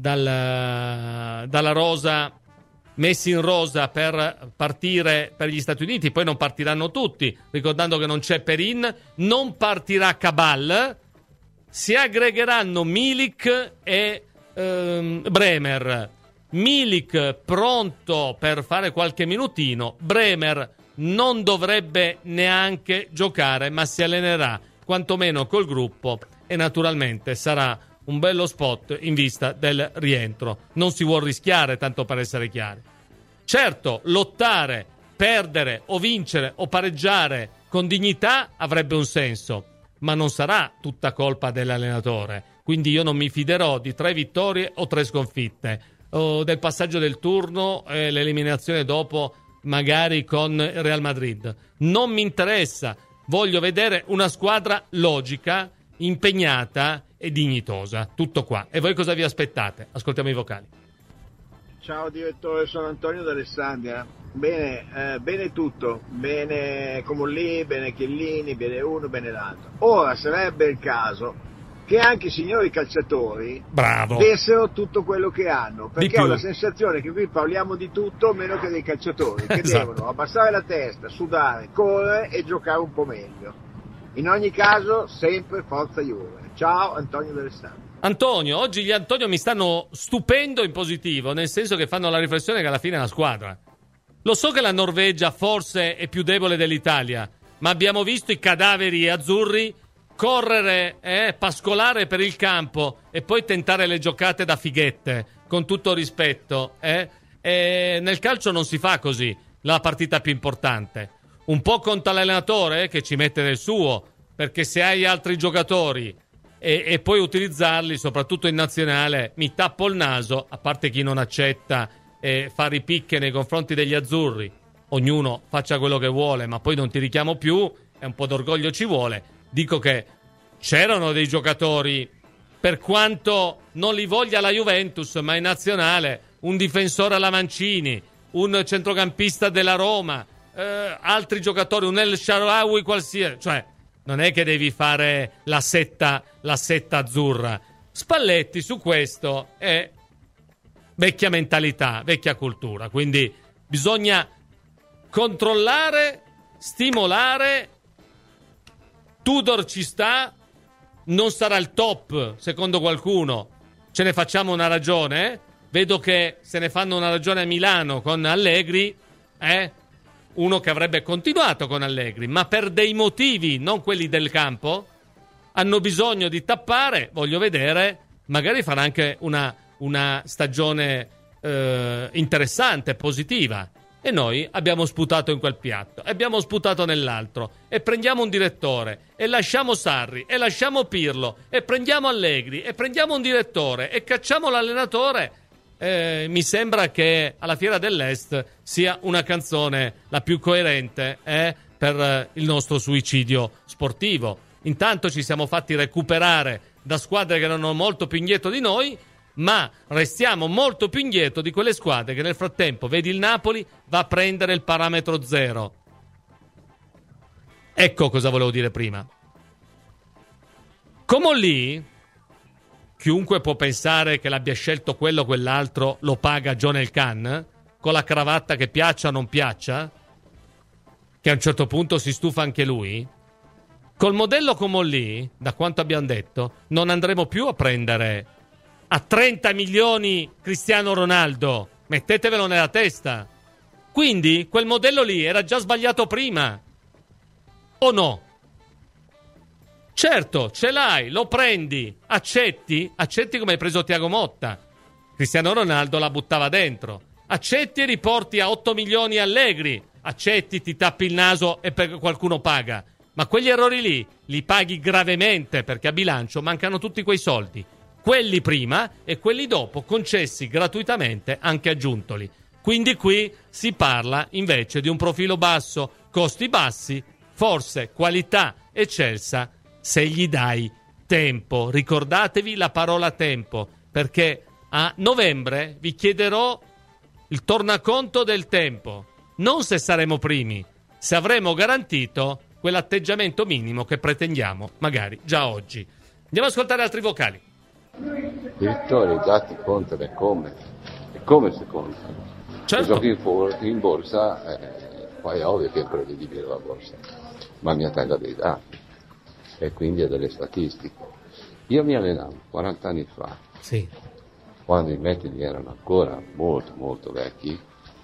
dal dalla rosa, messi in rosa per partire per gli Stati Uniti. Poi non partiranno tutti, ricordando che non c'è Perin, non partirà Cabal, si aggregheranno Milik e ehm, Bremer. Milik pronto per fare qualche minutino, Bremer non dovrebbe neanche giocare, ma si allenerà quantomeno col gruppo e naturalmente sarà un bello spot in vista del rientro. Non si vuol rischiare, tanto per essere chiari. Certo, lottare, perdere o vincere o pareggiare con dignità avrebbe un senso, ma non sarà tutta colpa dell'allenatore. Quindi io non mi fiderò di tre vittorie o tre sconfitte, o del passaggio del turno e l'eliminazione dopo magari con il Real Madrid. Non mi interessa, voglio vedere una squadra logica, impegnata e dignitosa. Tutto qua. E voi cosa vi aspettate? Ascoltiamo i vocali. Ciao direttore, sono Antonio d'Alessandria. Bene, eh, bene tutto, bene Comolli, bene Chiellini, bene uno, bene l'altro. Ora sarebbe il caso che anche i signori calciatori Bravo. dessero tutto quello che hanno, perché ho la sensazione che qui parliamo di tutto meno che dei calciatori, che esatto. devono abbassare la testa, sudare, correre e giocare un po' meglio. In ogni caso, sempre forza Juve. Ciao, Antonio d'Alessandria. Antonio, oggi gli Antonio mi stanno stupendo in positivo, nel senso che fanno la riflessione che alla fine è una squadra. Lo so che la Norvegia forse è più debole dell'Italia, ma abbiamo visto i cadaveri azzurri correre, eh, pascolare per il campo e poi tentare le giocate da fighette, con tutto rispetto. Eh? E nel calcio non si fa così, la partita più importante. Un po' conta l'allenatore, eh, che ci mette del suo, perché se hai altri giocatori e, e puoi utilizzarli, soprattutto in nazionale, mi tappo il naso, a parte chi non accetta e fa ripicche nei confronti degli azzurri. Ognuno faccia quello che vuole, ma poi non ti richiamo più, e un po' d'orgoglio ci vuole. Dico che c'erano dei giocatori, per quanto non li voglia la Juventus, ma in nazionale, un difensore alla Mancini, un centrocampista della Roma, eh, altri giocatori, un El Shaarawy qualsiasi, cioè non è che devi fare la setta, la setta azzurra. Spalletti su questo è vecchia mentalità, vecchia cultura, quindi bisogna controllare, stimolare. Tudor ci sta, non sarà il top secondo qualcuno, ce ne facciamo una ragione, eh? Vedo che se ne fanno una ragione a Milano con Allegri, eh? Uno che avrebbe continuato con Allegri, ma per dei motivi, non quelli del campo, hanno bisogno di tappare. Voglio vedere, magari farà anche una, una stagione eh, interessante, positiva. E noi abbiamo sputato in quel piatto, e abbiamo sputato nell'altro, e prendiamo un direttore, e lasciamo Sarri, e lasciamo Pirlo, e prendiamo Allegri, e prendiamo un direttore, e cacciamo l'allenatore. Eh, mi sembra che alla Fiera dell'Est sia una canzone la più coerente eh, per il nostro suicidio sportivo. Intanto ci siamo fatti recuperare da squadre che erano molto più indietro di noi, ma restiamo molto più indietro di quelle squadre che nel frattempo, vedi il Napoli, va a prendere il parametro zero. Ecco cosa volevo dire prima. Comolli, chiunque può pensare che l'abbia scelto quello o quell'altro, lo paga John El Khan, con la cravatta che piaccia o non piaccia, che a un certo punto si stufa anche lui. Col modello Comolli, da quanto abbiamo detto, non andremo più a prendere a trenta milioni Cristiano Ronaldo. Mettetevelo nella testa. Quindi quel modello lì era già sbagliato prima. O no? Certo, ce l'hai, lo prendi, accetti, accetti come hai preso Thiago Motta. Cristiano Ronaldo la buttava dentro. Accetti e riporti a otto milioni Allegri. Accetti, ti tappi il naso e per qualcuno paga. Ma quegli errori lì li paghi gravemente, perché a bilancio mancano tutti quei soldi. Quelli prima e quelli dopo concessi gratuitamente anche a Giuntoli. Quindi qui si parla invece di un profilo basso, costi bassi, forse qualità eccelsa se gli dai tempo. Ricordatevi la parola tempo, perché a novembre vi chiederò il tornaconto del tempo, non se saremo primi, se avremo garantito quell'atteggiamento minimo che pretendiamo magari già oggi. Andiamo ad ascoltare altri vocali. Direttore, i dati contano e come? E come si contano? Certo. Se giochi in, for- in borsa, eh, poi è ovvio che è prevedibile la borsa, ma mi attendo a dei dati e quindi a delle statistiche. Io mi allenavo quaranta anni fa, sì, quando i metodi erano ancora molto molto vecchi,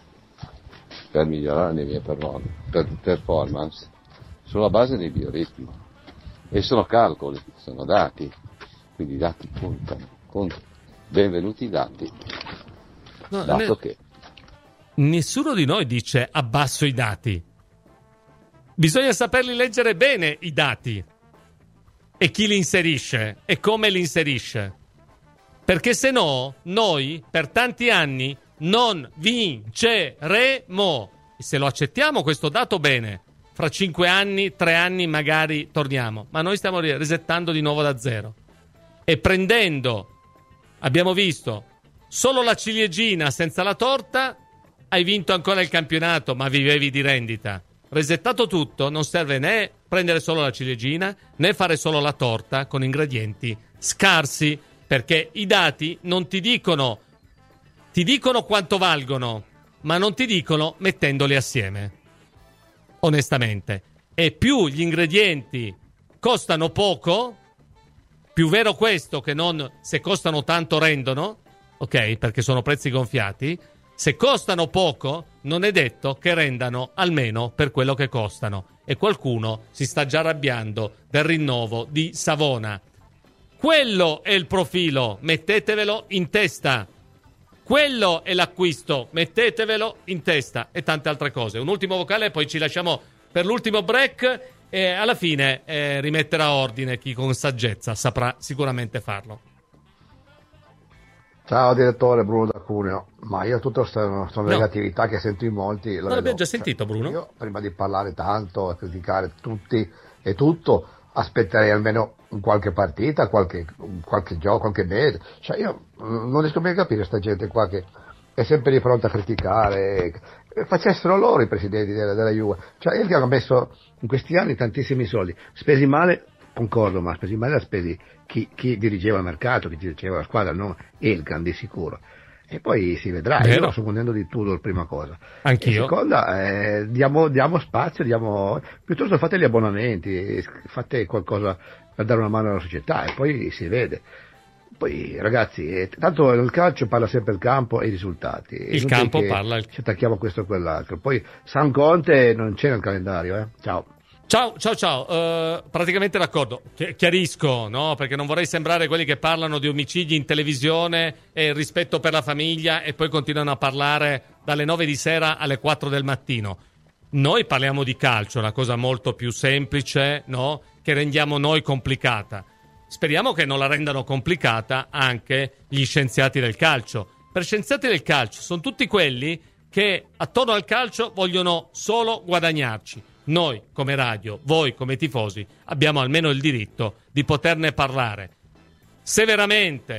per migliorare le mie performance sulla base dei bioritmi, e sono calcoli, sono dati, quindi i dati contano, contano. Benvenuti i dati, no, dato ne... che nessuno di noi dice abbasso i dati, bisogna saperli leggere bene i dati e chi li inserisce e come li inserisce, perché se no noi per tanti anni non vinceremo. Se lo accettiamo questo dato, bene, fra cinque anni, tre anni magari torniamo, ma noi stiamo resettando di nuovo da zero e prendendo, abbiamo visto, solo la ciliegina senza la torta. Hai vinto ancora il campionato, ma vivevi di rendita. Resettato tutto, non serve né prendere solo la ciliegina né fare solo la torta con ingredienti scarsi, perché i dati non ti dicono, ti dicono quanto valgono, ma non ti dicono mettendoli assieme, onestamente. E più gli ingredienti costano poco, più vero questo che non se costano tanto rendono, ok, perché sono prezzi gonfiati. Se costano poco, non è detto che rendano almeno per quello che costano. E qualcuno si sta già arrabbiando del rinnovo di Savona. Quello è il profilo, mettetevelo in testa. Quello è l'acquisto, mettetevelo in testa, e tante altre cose. Un ultimo vocale e poi ci lasciamo per l'ultimo break, e alla fine eh, rimetterà ordine chi con saggezza saprà sicuramente farlo. Ciao direttore, Bruno da Cuneo. Ma io tutta questa no. negatività che sento in molti la non vedo, l'abbiamo già sentito, cioè, Bruno? Io prima di parlare tanto e criticare tutti e tutto aspetterei almeno qualche partita, qualche, qualche gioco, qualche mese. Cioè io non riesco mai a capire sta gente qua che è sempre di fronte a criticare. Facessero loro i presidenti della, della Juve. Cioè io che hanno messo in questi anni tantissimi soldi, spesi male, concordo, ma spesi male ha spesi chi, chi dirigeva il mercato, chi dirigeva la squadra, non Elkan di sicuro. E poi si vedrà. Vero. Io sto contento di Tudor, prima cosa. Anch'io. E seconda, eh, diamo, diamo spazio, diamo, piuttosto fate gli abbonamenti, fate qualcosa per dare una mano alla società e poi si vede. Poi ragazzi, eh, tanto nel calcio parla sempre il campo e i risultati. Il campo parla. Il... Ci attacchiamo a questo o quell'altro. Poi San Conte non c'è nel calendario, eh. Ciao. Ciao, ciao, ciao, uh, praticamente d'accordo, Chi- chiarisco, no? Perché non vorrei sembrare quelli che parlano di omicidi in televisione e rispetto per la famiglia e poi continuano a parlare dalle nove di sera alle quattro del mattino. Noi parliamo di calcio, una cosa molto più semplice, no? Che rendiamo noi complicata. Speriamo che non la rendano complicata anche gli scienziati del calcio. Per scienziati del calcio sono tutti quelli che attorno al calcio vogliono solo guadagnarci. Noi come radio, voi come tifosi, abbiamo almeno il diritto di poterne parlare. Se veramente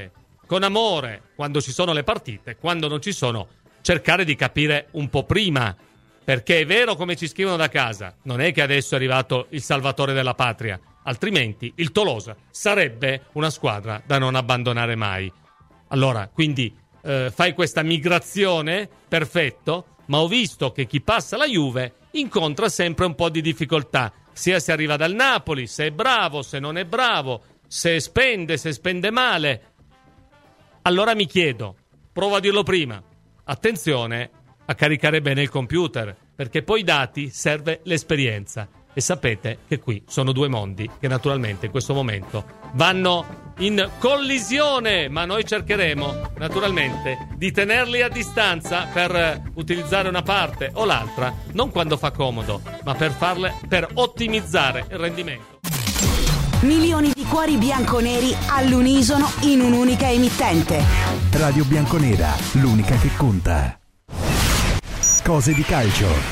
con amore quando ci sono le partite, quando non ci sono cercare di capire un po' prima, perché è vero come ci scrivono da casa, non è che adesso è arrivato il salvatore della patria, altrimenti il Tolosa sarebbe una squadra da non abbandonare mai. Allora, quindi eh, fai questa migrazione, perfetto, ma ho visto che chi passa la Juve incontra sempre un po' di difficoltà, sia se arriva dal Napoli, se è bravo, se non è bravo, se spende, se spende male. Allora mi chiedo, provo a dirlo prima, attenzione a caricare bene il computer, perché poi i dati serve l'esperienza. E sapete che qui sono due mondi che naturalmente in questo momento vanno in collisione, ma noi cercheremo naturalmente di tenerli a distanza per utilizzare una parte o l'altra, non quando fa comodo, ma per farle, per ottimizzare il rendimento. Milioni di cuori bianconeri all'unisono in un'unica emittente. Radio Bianconera, l'unica che conta. Cose di calcio.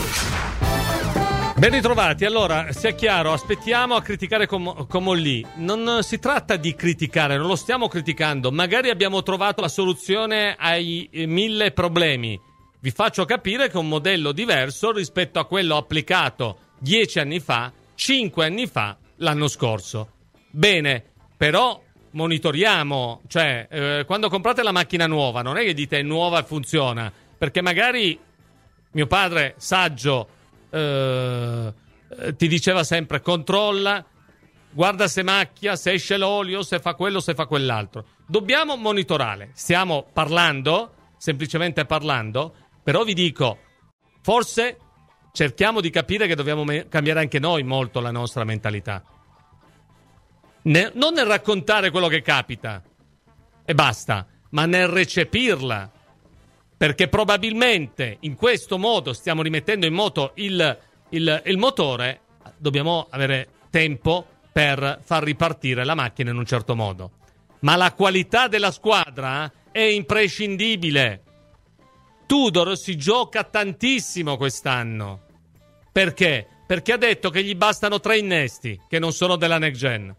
Ben ritrovati, allora sia chiaro, aspettiamo a criticare Com- Comolli, non si tratta di criticare, non lo stiamo criticando, magari abbiamo trovato la soluzione ai mille problemi, vi faccio capire che è un modello diverso rispetto a quello applicato dieci anni fa, cinque anni fa, l'anno scorso. Bene, però monitoriamo, cioè eh, quando comprate la macchina nuova non è che dite è nuova e funziona, perché magari mio padre saggio Uh, ti diceva sempre controlla, guarda se macchia, se esce l'olio, se fa quello, se fa quell'altro. Dobbiamo monitorare, stiamo parlando, semplicemente parlando, però vi dico, forse cerchiamo di capire che dobbiamo me- cambiare anche noi molto la nostra mentalità, ne- non nel raccontare quello che capita e basta, ma nel recepirla. Perché probabilmente in questo modo stiamo rimettendo in moto il, il, il motore, dobbiamo avere tempo per far ripartire la macchina in un certo modo. Ma la qualità della squadra è imprescindibile. Tudor si gioca tantissimo quest'anno. Perché? Perché ha detto che gli bastano tre innesti, che non sono della next gen.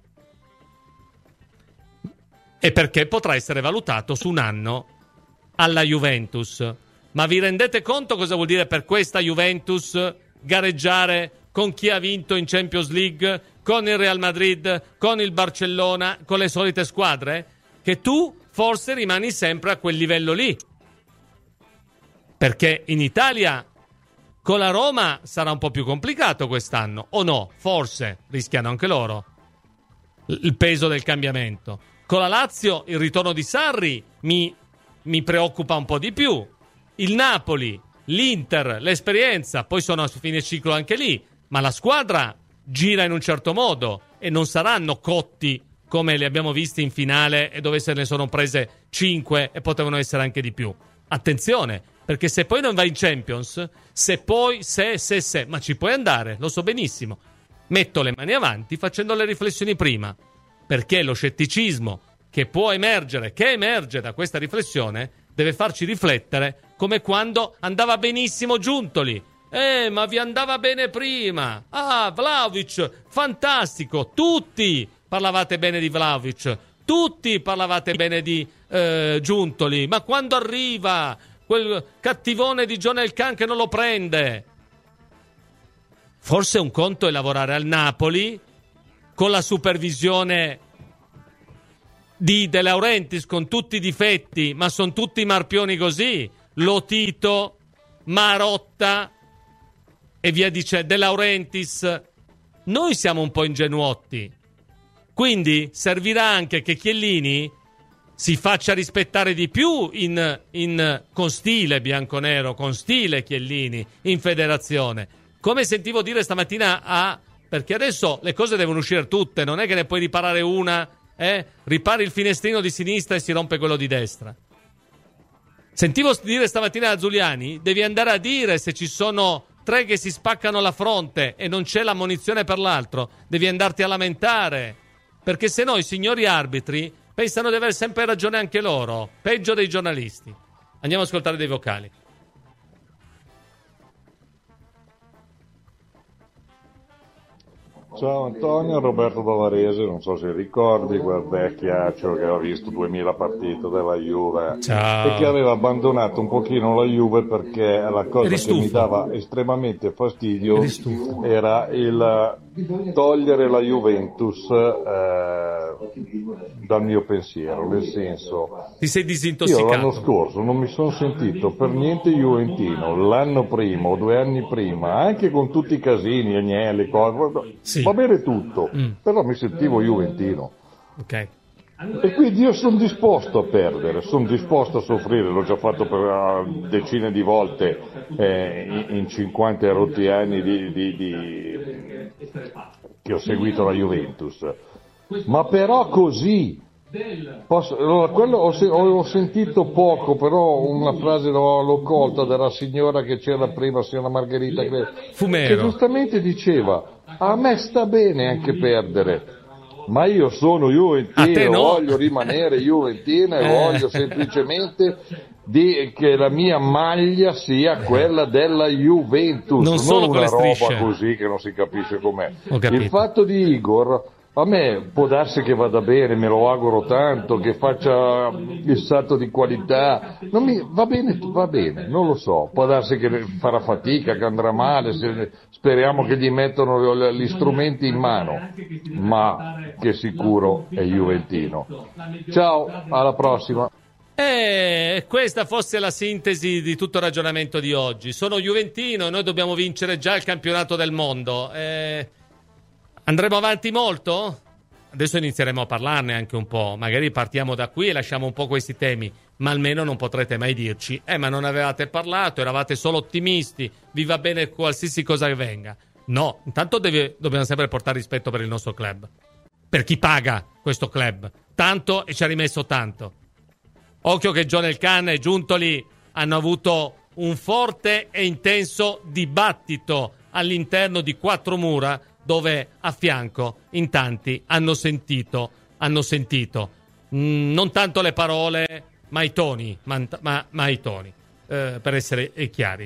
E perché potrà essere valutato su un anno alla Juventus. Ma vi rendete conto cosa vuol dire per questa Juventus gareggiare con chi ha vinto in Champions League, con il Real Madrid, con il Barcellona, con le solite squadre? Che tu forse rimani sempre a quel livello lì. Perché in Italia con la Roma sarà un po' più complicato quest'anno, o no? Forse rischiano anche loro il peso del cambiamento. Con la Lazio il ritorno di Sarri mi mi preoccupa un po' di più. Il Napoli, l'Inter, l'esperienza, poi sono a fine ciclo anche lì, ma la squadra gira in un certo modo e non saranno cotti come li abbiamo visti in finale e dove se ne sono prese cinque e potevano essere anche di più. Attenzione, perché se poi non vai in Champions, se poi, se, se, se, ma ci puoi andare, lo so benissimo. Metto le mani avanti facendo le riflessioni prima, perché lo scetticismo che può emergere, che emerge da questa riflessione, deve farci riflettere come quando andava benissimo Giuntoli. Eh, ma vi andava bene prima. Ah, Vlahovic, fantastico. Tutti parlavate bene di Vlahovic. Tutti parlavate bene di eh, Giuntoli. Ma quando arriva quel cattivone di John Elkann che non lo prende? Forse un conto è lavorare al Napoli con la supervisione di De Laurentiis, con tutti i difetti, ma sono tutti marpioni così. Lotito, Marotta e via dice De Laurentiis. Noi siamo un po' ingenuotti, quindi servirà anche che Chiellini si faccia rispettare di più in, in, con stile bianconero, con stile Chiellini in federazione, come sentivo dire stamattina a, perché adesso le cose devono uscire tutte, non è che ne puoi riparare una. Eh? Ripari il finestrino di sinistra e si rompe quello di destra. Sentivo dire stamattina a Zuliani, devi andare a dire se ci sono tre che si spaccano la fronte e non c'è la munizione per l'altro, devi andarti a lamentare, perché se no i signori arbitri pensano di avere sempre ragione anche loro, peggio dei giornalisti. Andiamo ad ascoltare dei vocali. Ciao Antonio, Roberto Bavarese, non so se ricordi quel vecchiaccio che aveva visto duemila partite della Juve. Ciao. E che aveva abbandonato un pochino la Juve perché la cosa che mi dava estremamente fastidio era il togliere la Juventus eh, dal mio pensiero, nel senso, ti sei disintossicato. Io l'anno scorso non mi sono sentito per niente juventino, l'anno prima o due anni prima, anche con tutti i casini, Agnelli, cose, sì. Va bene tutto, mm. però mi sentivo juventino. Ok. E quindi io sono disposto a perdere, sono disposto a soffrire, l'ho già fatto per uh, decine di volte eh, in, in cinquanta e rotti anni di, di, di... che ho seguito la Juventus. Ma però così, posso, quello ho, ho sentito poco, però una frase l'ho, l'ho colta dalla signora che c'era prima, signora Margherita, che, che giustamente diceva, a me sta bene anche perdere. Ma io sono juventino, no? Voglio rimanere juventina e eh. voglio semplicemente di, che la mia maglia sia quella della Juventus, non, solo non una roba strisce. Così che non si capisce com'è. Il fatto di Igor, a me può darsi che vada bene, me lo auguro tanto, che faccia il salto di qualità, non mi, va bene, va bene, non lo so, può darsi che farà fatica, che andrà male, se, speriamo che gli mettano gli strumenti in mano, ma che sicuro è juventino. Ciao, alla prossima. Eh, questa fosse la sintesi di tutto il ragionamento di oggi. Sono juventino e noi dobbiamo vincere già il campionato del mondo. Eh... Andremo avanti molto? Adesso inizieremo a parlarne anche un po'. Magari partiamo da qui e lasciamo un po' questi temi, ma almeno non potrete mai dirci eh ma non avevate parlato, eravate solo ottimisti, vi va bene qualsiasi cosa che venga. No, intanto deve, dobbiamo sempre portare rispetto per il nostro club, per chi paga questo club tanto e ci ha rimesso tanto. Occhio che John Elkann e Giuntoli hanno avuto un forte e intenso dibattito all'interno di quattro mura, dove a fianco in tanti hanno sentito, hanno sentito mh, non tanto le parole, ma i toni, ma, ma, ma i toni, eh, per essere chiari.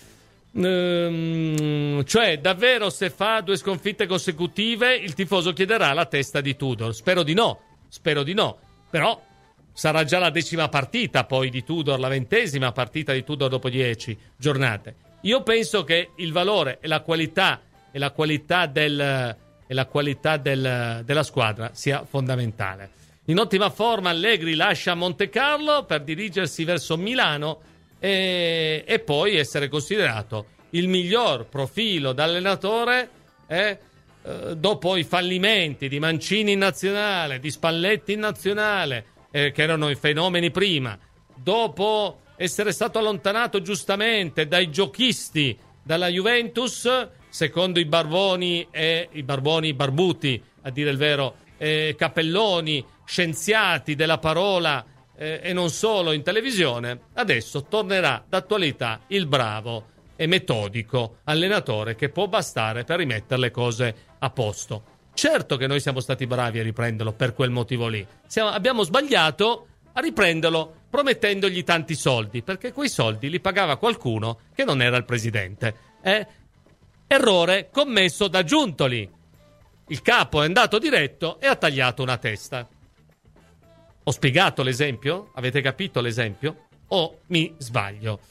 Ehm, cioè, davvero, se fa due sconfitte consecutive, il tifoso chiederà la testa di Tudor? Spero di no, spero di no, però sarà già la decima partita poi di Tudor, la ventesima partita di Tudor dopo dieci giornate. Io penso che il valore e la qualità e la qualità del e la qualità del, della squadra sia fondamentale. In ottima forma Allegri lascia Montecarlo per dirigersi verso Milano e, e poi essere considerato il miglior profilo da allenatore eh, eh, dopo i fallimenti di Mancini in nazionale, di Spalletti in nazionale, eh, che erano i fenomeni prima, dopo essere stato allontanato giustamente dai giochisti dalla Juventus, secondo i barboni e i barboni barbuti, a dire il vero, eh, Cappelloni, scienziati della parola eh, e non solo in televisione, adesso tornerà d'attualità il bravo e metodico allenatore che può bastare per rimettere le cose a posto. Certo che noi siamo stati bravi a riprenderlo per quel motivo lì. Siamo, abbiamo sbagliato a riprenderlo promettendogli tanti soldi, perché quei soldi li pagava qualcuno che non era il presidente. Eh? Errore commesso da Giuntoli. Il capo è andato diretto e ha tagliato una testa. Ho spiegato l'esempio? Avete capito l'esempio? O mi sbaglio?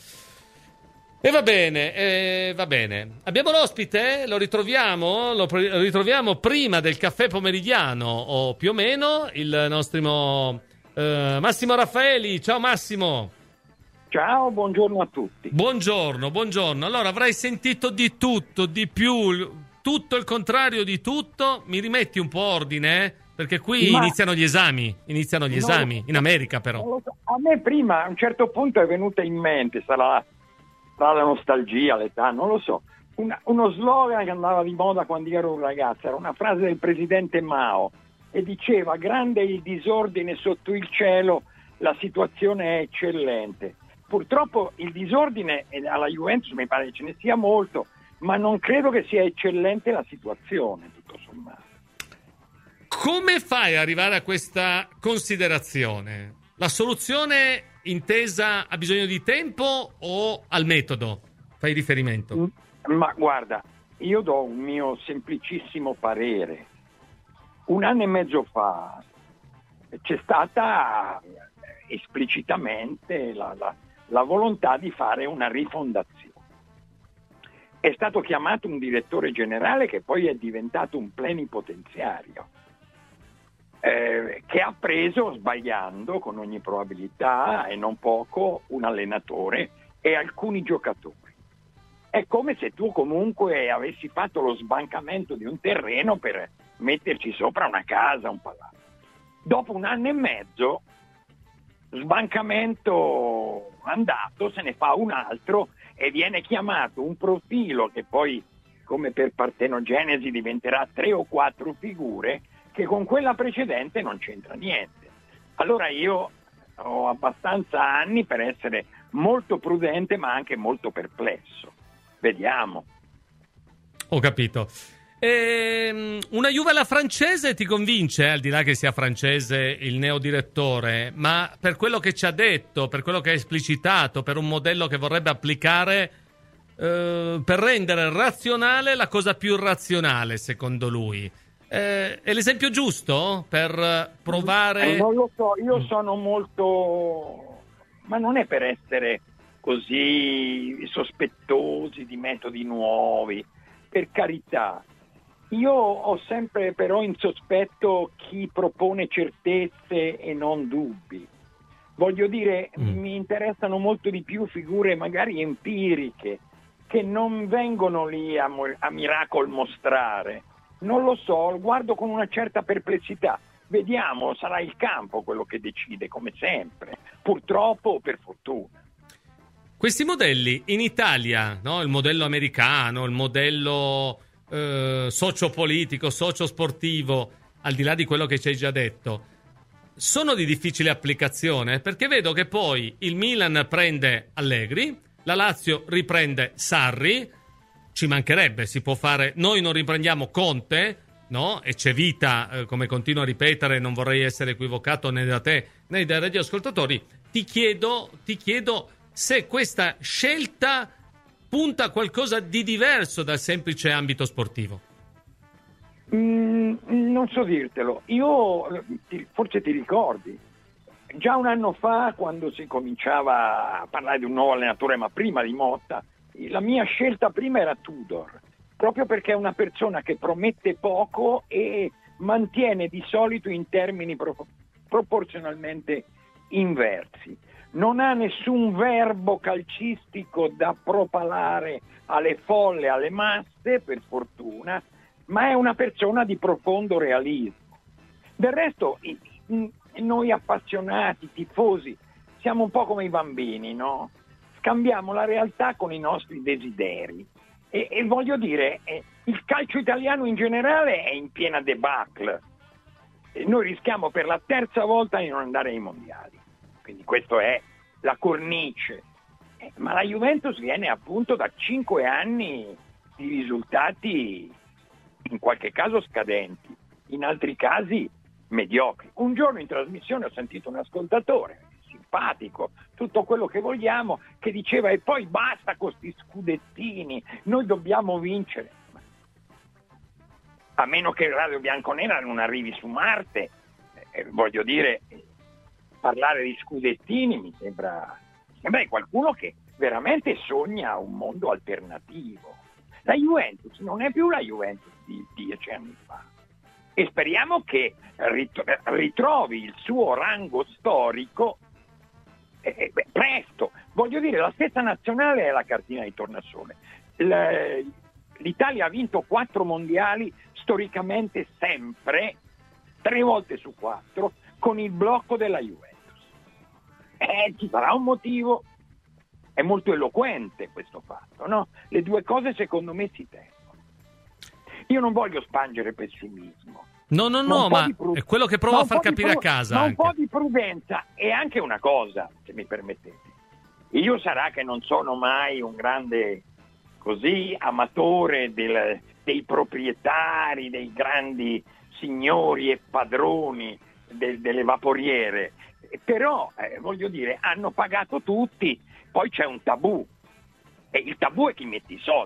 E va bene, eh, va bene. Abbiamo l'ospite, lo ritroviamo, lo pr- ritroviamo prima del caffè pomeridiano, o più o meno, il nostro eh, Massimo Raffaeli. Ciao Massimo. Ciao, buongiorno a tutti. Buongiorno, buongiorno. Allora, avrai sentito di tutto, di più, tutto il contrario di tutto. Mi rimetti un po' ordine, eh? Perché qui Ma... iniziano gli esami, iniziano gli non esami, in America però. So. A me prima, a un certo punto è venuta in mente, sarà, sarà la nostalgia, l'età, non lo so, una, uno slogan che andava di moda quando io ero un ragazzo, era una frase del presidente Mao, e diceva: grande il disordine sotto il cielo, la situazione è eccellente. Purtroppo il disordine alla Juventus mi pare che ce ne sia molto, ma non credo che sia eccellente la situazione, tutto sommato. Come fai ad arrivare a questa considerazione? La soluzione intesa ha bisogno di tempo o al metodo? Fai riferimento? Ma guarda, io do un mio semplicissimo parere. Un anno e mezzo fa c'è stata esplicitamente la, la, la volontà di fare una rifondazione. È stato chiamato un direttore generale che poi è diventato un plenipotenziario, eh, che ha preso, sbagliando con ogni probabilità e non poco, un allenatore e alcuni giocatori. È come se tu comunque avessi fatto lo sbancamento di un terreno per metterci sopra una casa, un palazzo. Dopo un anno e mezzo, sbancamento andato, se ne fa un altro e viene chiamato un profilo che poi, come per partenogenesi, diventerà tre o quattro figure che con quella precedente non c'entra niente. Allora io ho abbastanza anni per essere molto prudente ma anche molto perplesso. Vediamo. Ho capito. Ehm, una Juve alla francese ti convince, al di là che sia francese il neodirettore, ma per quello che ci ha detto, per quello che ha esplicitato, per un modello che vorrebbe applicare eh, per rendere razionale la cosa più irrazionale, secondo lui. Eh, è l'esempio giusto per provare? Eh, non lo so, io sono molto... ma non è per essere così sospettosi di metodi nuovi, per carità. Io ho sempre però in sospetto chi propone certezze e non dubbi. Voglio dire, mm. mi interessano molto di più figure magari empiriche, che non vengono lì a, a miracol mostrare. Non lo so, guardo con una certa perplessità. Vediamo, sarà il campo quello che decide, come sempre, purtroppo o per fortuna. Questi modelli in Italia, no? Il modello americano, il modello eh, sociopolitico, sociosportivo, al di là di quello che ci hai già detto, sono di difficile applicazione, perché vedo che poi il Milan prende Allegri, la Lazio riprende Sarri, ci mancherebbe, si può fare, noi non riprendiamo Conte, no? E c'è vita, eh, come continuo a ripetere, non vorrei essere equivocato né da te né dai radioascoltatori. Ti chiedo, ti chiedo se questa scelta punta a qualcosa di diverso dal semplice ambito sportivo. Mm, non so dirtelo. Io, forse ti ricordi, già un anno fa, quando si cominciava a parlare di un nuovo allenatore, ma prima di Motta, la mia scelta prima era Tudor, proprio perché è una persona che promette poco e mantiene di solito in termini pro- proporzionalmente inversi. Non ha nessun verbo calcistico da propalare alle folle, alle masse, per fortuna, ma è una persona di profondo realismo. Del resto, noi appassionati, tifosi, siamo un po' come i bambini, no? Scambiamo la realtà con i nostri desideri. E, e voglio dire, eh, il calcio italiano in generale è in piena debacle. E noi rischiamo per la terza volta di non andare ai mondiali. Quindi questo è la cornice. Eh, ma la Juventus viene appunto da cinque anni di risultati in qualche caso scadenti, in altri casi mediocri. Un giorno in trasmissione ho sentito un ascoltatore simpatico, tutto quello che vogliamo, che diceva e poi basta con questi scudettini, noi dobbiamo vincere. A meno che il Radio Bianconera non arrivi su Marte, eh, voglio dire, parlare di scudettini mi sembra, sembra qualcuno che veramente sogna un mondo alternativo. La Juventus non è più la Juventus di dieci anni fa e speriamo che ritrovi il suo rango storico eh, beh, presto. Voglio dire, la stessa nazionale è la cartina di tornasole. L'Italia ha vinto quattro mondiali storicamente sempre, tre volte su quattro, con il blocco della Juventus. Eh, ci sarà un motivo. È molto eloquente questo fatto, no? Le due cose secondo me si tengono. Io non voglio spangere pessimismo. No, no, no, ma prud- è quello che provo a far capire pru- a casa. Ma un anche. po' di prudenza e anche una cosa, se mi permettete. Io sarà che non sono mai un grande così amatore del, dei proprietari, dei grandi signori e padroni del, delle vaporiere, però eh, voglio dire, hanno pagato tutti, poi c'è un tabù e il tabù è chi mette i soldi,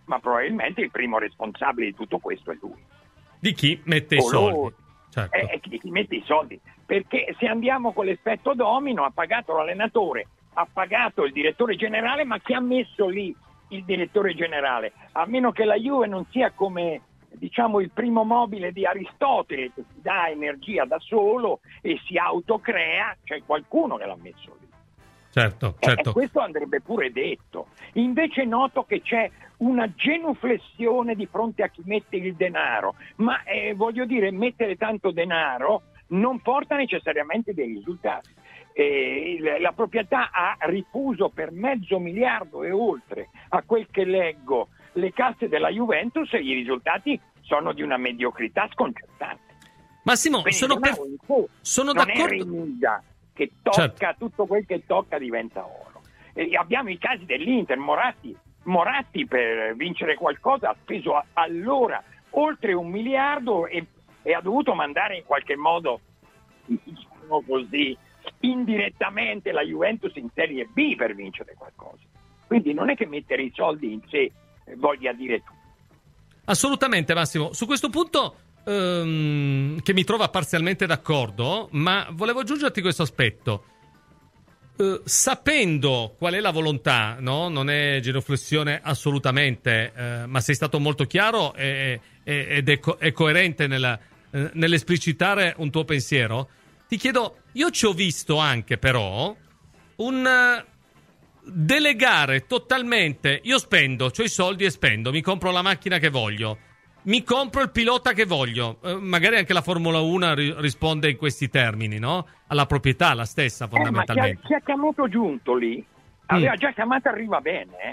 ma probabilmente il primo responsabile di tutto questo è lui. Di chi mette O i soldi. loro. Certo. E di chi mette i soldi, perché se andiamo con l'effetto domino, ha pagato l'allenatore, ha pagato il direttore generale, ma chi ha messo lì il direttore generale? A meno che la Juve non sia come, diciamo, il primo mobile di Aristotele, che si dà energia da solo e si autocrea, c'è qualcuno che l'ha messo lì. Certo, certo. E questo andrebbe pure detto. Invece noto che c'è una genuflessione di fronte a chi mette il denaro, ma eh, voglio dire, mettere tanto denaro non porta necessariamente dei risultati. Eh, il, la proprietà ha rifuso per mezzo miliardo e oltre, a quel che leggo, le casse della Juventus, e i risultati sono di una mediocrità sconcertante. Massimo, Quindi sono, non per... è un po', sono non d'accordo. è Remida che tocca, Certo. tutto quel che tocca diventa oro. E abbiamo i casi dell'Inter, Moratti, Moratti per vincere qualcosa ha speso a- allora oltre un miliardo e, e ha dovuto mandare in qualche modo, diciamo così, indirettamente la Juventus in Serie B per vincere qualcosa. Quindi non è che mettere i soldi in sé eh, voglia dire tutto. Assolutamente, Massimo. Su questo punto, ehm, che mi trova parzialmente d'accordo, ma volevo aggiungerti questo aspetto. Eh, sapendo qual è la volontà, no? Non è genuflessione assolutamente, eh, ma sei stato molto chiaro e, e, ed è, co- è coerente nella, eh, nell'esplicitare un tuo pensiero. Ti chiedo, io ci ho visto anche però un eh, delegare totalmente, io spendo, ho i soldi e spendo, mi compro la macchina che voglio, mi compro il pilota che voglio, eh, magari anche la Formula uno ri- risponde in questi termini, no? Alla proprietà, la stessa fondamentalmente. Eh, ma chi ha, chi ha chiamato Giuntoli aveva Mm. già chiamato Arriva Bene, eh?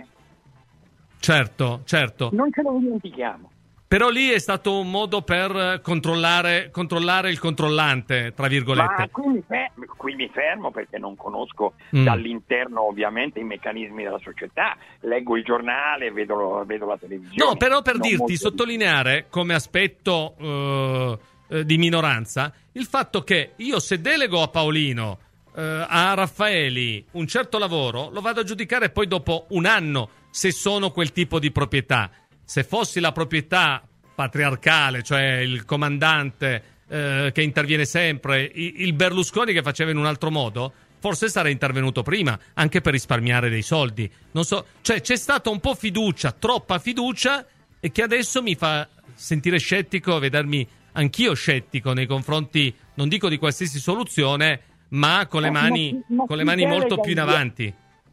Certo, certo. Non ce lo dimentichiamo. Però lì è stato un modo per controllare, controllare il controllante, tra virgolette. Ma qui mi, fermo, qui mi fermo perché non conosco Mm. dall'interno ovviamente i meccanismi della società, leggo il giornale, vedo, vedo la televisione. No, però per Non dirti, molto- sottolineare come aspetto eh, eh, di minoranza il fatto che io, se delego a Paolino, eh, a Raffaeli un certo lavoro, lo vado a giudicare poi dopo un anno se sono quel tipo di proprietà. Se fossi la proprietà patriarcale, cioè il comandante eh, che interviene sempre, i- il Berlusconi che faceva in un altro modo, forse sarei intervenuto prima, anche per risparmiare dei soldi. Non so, cioè c'è stata un po' fiducia, troppa fiducia, e che adesso mi fa sentire scettico, vedermi anch'io scettico nei confronti, non dico di qualsiasi soluzione, ma con le Ma- mani, ma chi- ma con le chi mani molto delega più in in avanti.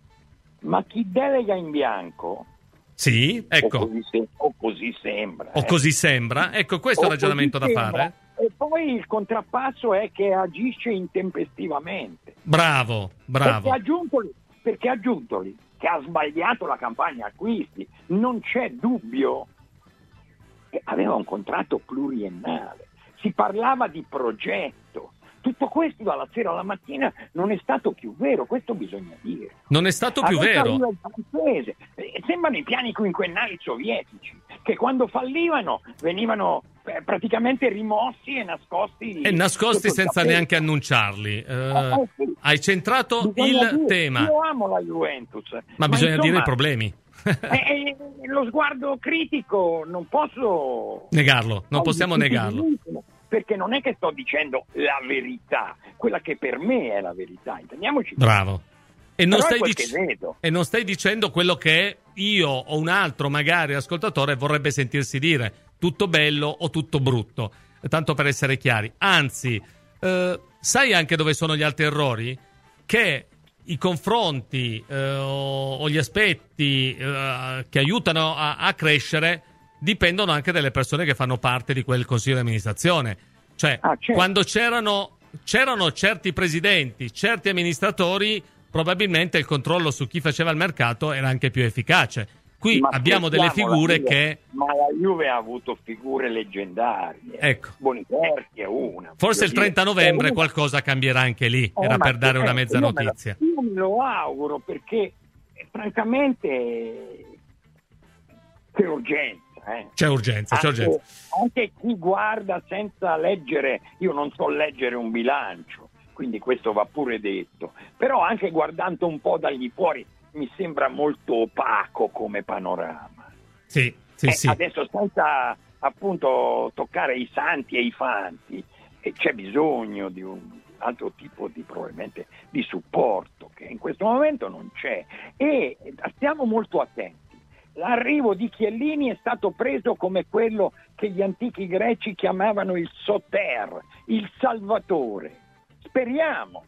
Ma chi delega in bianco, Sì, ecco. o, così se- o così sembra. O eh. così sembra. Ecco, questo è O il ragionamento da così fare. sembra. E poi il contrappasso è che agisce intempestivamente. Bravo, bravo. Perché a Giuntoli, perché a Giuntoli, che ha sbagliato la campagna acquisti, non c'è dubbio che aveva un contratto pluriennale. Si parlava di progetto. Tutto questo dalla sera alla mattina non è stato più vero, questo bisogna dire. Non è stato più Adesso vero. arriva il francese. Eh, sembrano i piani quinquennali sovietici, che quando fallivano venivano eh, praticamente rimossi e nascosti. E nascosti sotto il senza tappeto. neanche annunciarli. Eh, Eh, eh, sì. Hai centrato Bisogna il dire, tema, Io amo la Juventus, ma bisogna insomma, dire i problemi. eh, eh, lo sguardo critico non posso Negarlo, non possiamo negarlo. Perché non è che sto dicendo la verità, quella che per me è la verità, intendiamoci. Bravo. E non, Però è stai quel dic- che vedo. e non stai dicendo quello che io o un altro magari ascoltatore vorrebbe sentirsi dire, tutto bello o tutto brutto, tanto per essere chiari. Anzi, eh, sai anche dove sono gli altri errori? Che i confronti eh, o, o gli aspetti eh, che aiutano a, a crescere dipendono anche dalle persone che fanno parte di quel consiglio di amministrazione. Cioè, Ah, certo. quando c'erano, c'erano certi presidenti, certi amministratori, probabilmente il controllo su chi faceva il mercato era anche più efficace. Qui Ma abbiamo delle scherziamo, figure la Juve- che... Ma la Juve ha avuto figure leggendarie. Ecco. Boniperti è una. Forse il voglio dire, trenta novembre è una. qualcosa cambierà anche lì, Eh, era ma per dare che- una mezza io me lo- notizia. Io me lo auguro perché eh, francamente c'è urgenza. Eh. C'è urgenza, c'è Anche- urgenza. Anche chi guarda senza leggere, io non so leggere un bilancio, quindi questo va pure detto, però anche guardando un po' dagli fuori mi sembra molto opaco come panorama. Sì, sì, eh, sì. Adesso senza appunto toccare i santi e i fanti, e c'è bisogno di un altro tipo di probabilmente di supporto che in questo momento non c'è, e stiamo molto attenti. L'arrivo di Chiellini è stato preso come quello che gli antichi greci chiamavano il soter, il salvatore. Speriamo.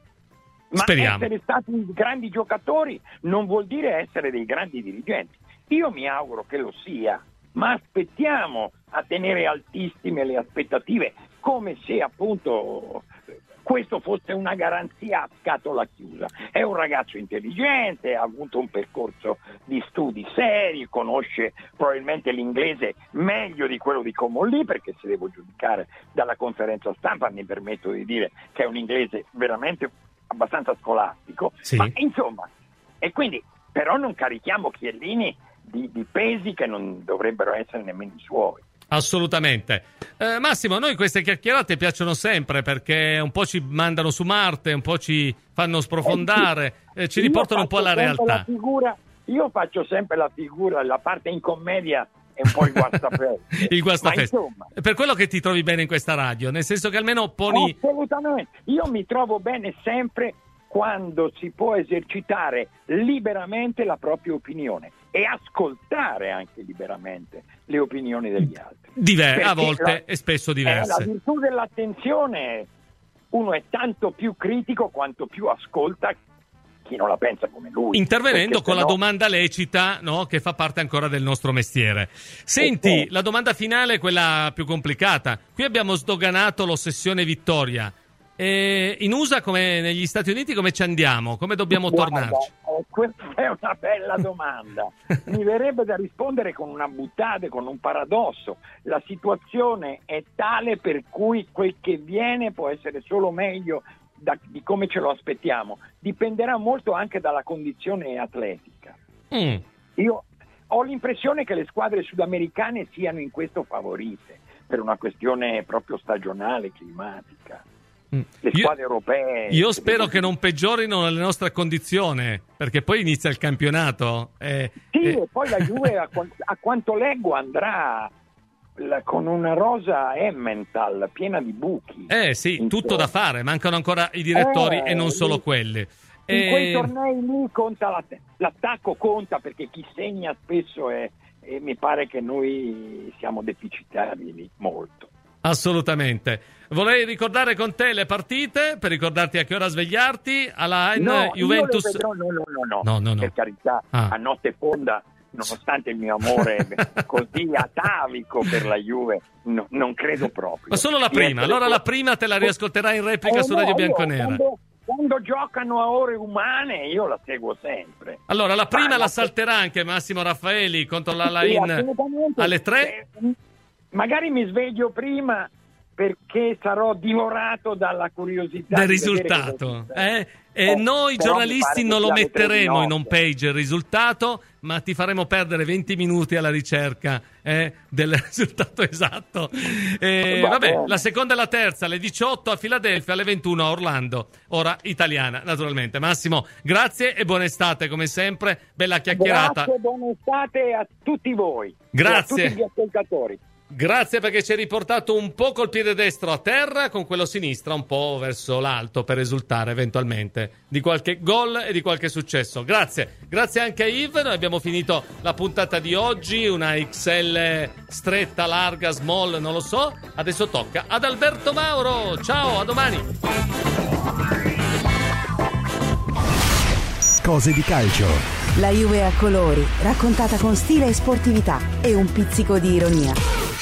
Ma Speriamo. essere stati grandi giocatori non vuol dire essere dei grandi dirigenti. Io mi auguro che lo sia, ma aspettiamo a tenere altissime le aspettative, come se appunto questo fosse una garanzia a scatola chiusa. È un ragazzo intelligente, ha avuto un percorso di studi seri, conosce probabilmente l'inglese meglio di quello di Comolli, perché se devo giudicare dalla conferenza stampa mi permetto di dire che è un inglese veramente abbastanza scolastico, sì. Ma insomma, e quindi però non carichiamo Chiellini di, di pesi che non dovrebbero essere nemmeno i suoi. Assolutamente. Eh, Massimo, a noi queste chiacchierate piacciono sempre perché un po' ci mandano su Marte, un po' ci fanno sprofondare, eh, ci riportano un po' alla realtà. La figura, io faccio sempre la figura, la parte in commedia è un po' il guastafeste. Il guastafeste. Ma insomma, per quello che ti trovi bene in questa radio, nel senso che almeno poni... Assolutamente. Io mi trovo bene sempre quando si può esercitare liberamente la propria opinione e ascoltare anche liberamente le opinioni degli altri. Diver- a volte la, e spesso diverse. La virtù dell'attenzione, uno è tanto più critico quanto più ascolta chi non la pensa come lui. Intervenendo con sennò... la domanda lecita, no? Che fa parte ancora del nostro mestiere. Senti, eh, la domanda finale è quella più complicata. Qui abbiamo sdoganato l'ossessione vittoria. E in U S A come negli Stati Uniti come ci andiamo? Come dobbiamo Guarda, tornarci? Eh, questa è una bella domanda. Mi verrebbe da rispondere con una buttata, con un paradosso. La situazione è tale per cui quel che viene può essere solo meglio da, di come ce lo aspettiamo. Dipenderà molto anche dalla condizione atletica. Mm. Io ho l'impressione che le squadre sudamericane siano in questo favorite per una questione proprio stagionale, climatica. Le squadre io, europee. Io spero che non peggiorino la nostra condizione, perché poi inizia il campionato. Eh, sì, eh. e poi la Juve, a, a quanto leggo, andrà la, con una rosa Emmental piena di buchi. Eh sì, tutto da fare, mancano ancora i direttori eh, e non solo quelli. In eh, quei tornei lì conta la, l'attacco conta, perché chi segna spesso è, e mi pare che noi siamo deficitari lì molto. Assolutamente. Vorrei ricordare con te le partite, per ricordarti a che ora svegliarti. Alla no, Juventus. Vedrò, no, no, no, no, no, no, no. Per carità, ah. a notte fonda, nonostante il mio amore così atavico per la Juve, no, non credo proprio. Ma solo la prima, allora la prima te la riascolterai in replica eh, su no, Radio Bianconera. Quando, quando giocano a ore umane io la seguo sempre. Allora la prima ah, la salterà anche Massimo Raffaeli contro la Lain sì, alle tre. Eh, magari mi sveglio prima perché sarò divorato dalla curiosità del di risultato. Eh? E eh, noi giornalisti non lo metteremo in home page il risultato, ma ti faremo perdere venti minuti alla ricerca eh, del risultato esatto. E, Va vabbè, bene. La seconda e la terza alle diciotto a Filadelfia, alle ventuno a Orlando, ora italiana naturalmente. Massimo, grazie e buona estate come sempre, bella chiacchierata. Grazie, buona estate a tutti voi. Grazie. E a tutti gli ascoltatori. Grazie perché ci hai riportato un po' col piede destro a terra, con quello sinistro un po' verso l'alto per esultare eventualmente di qualche gol e di qualche successo. Grazie, grazie anche a Yves. Noi abbiamo finito la puntata di oggi, una X L stretta, larga, small, non lo so. Adesso tocca ad Alberto Mauro. Ciao, a domani. Cose di calcio. La Juve a colori, raccontata con stile e sportività e un pizzico di ironia.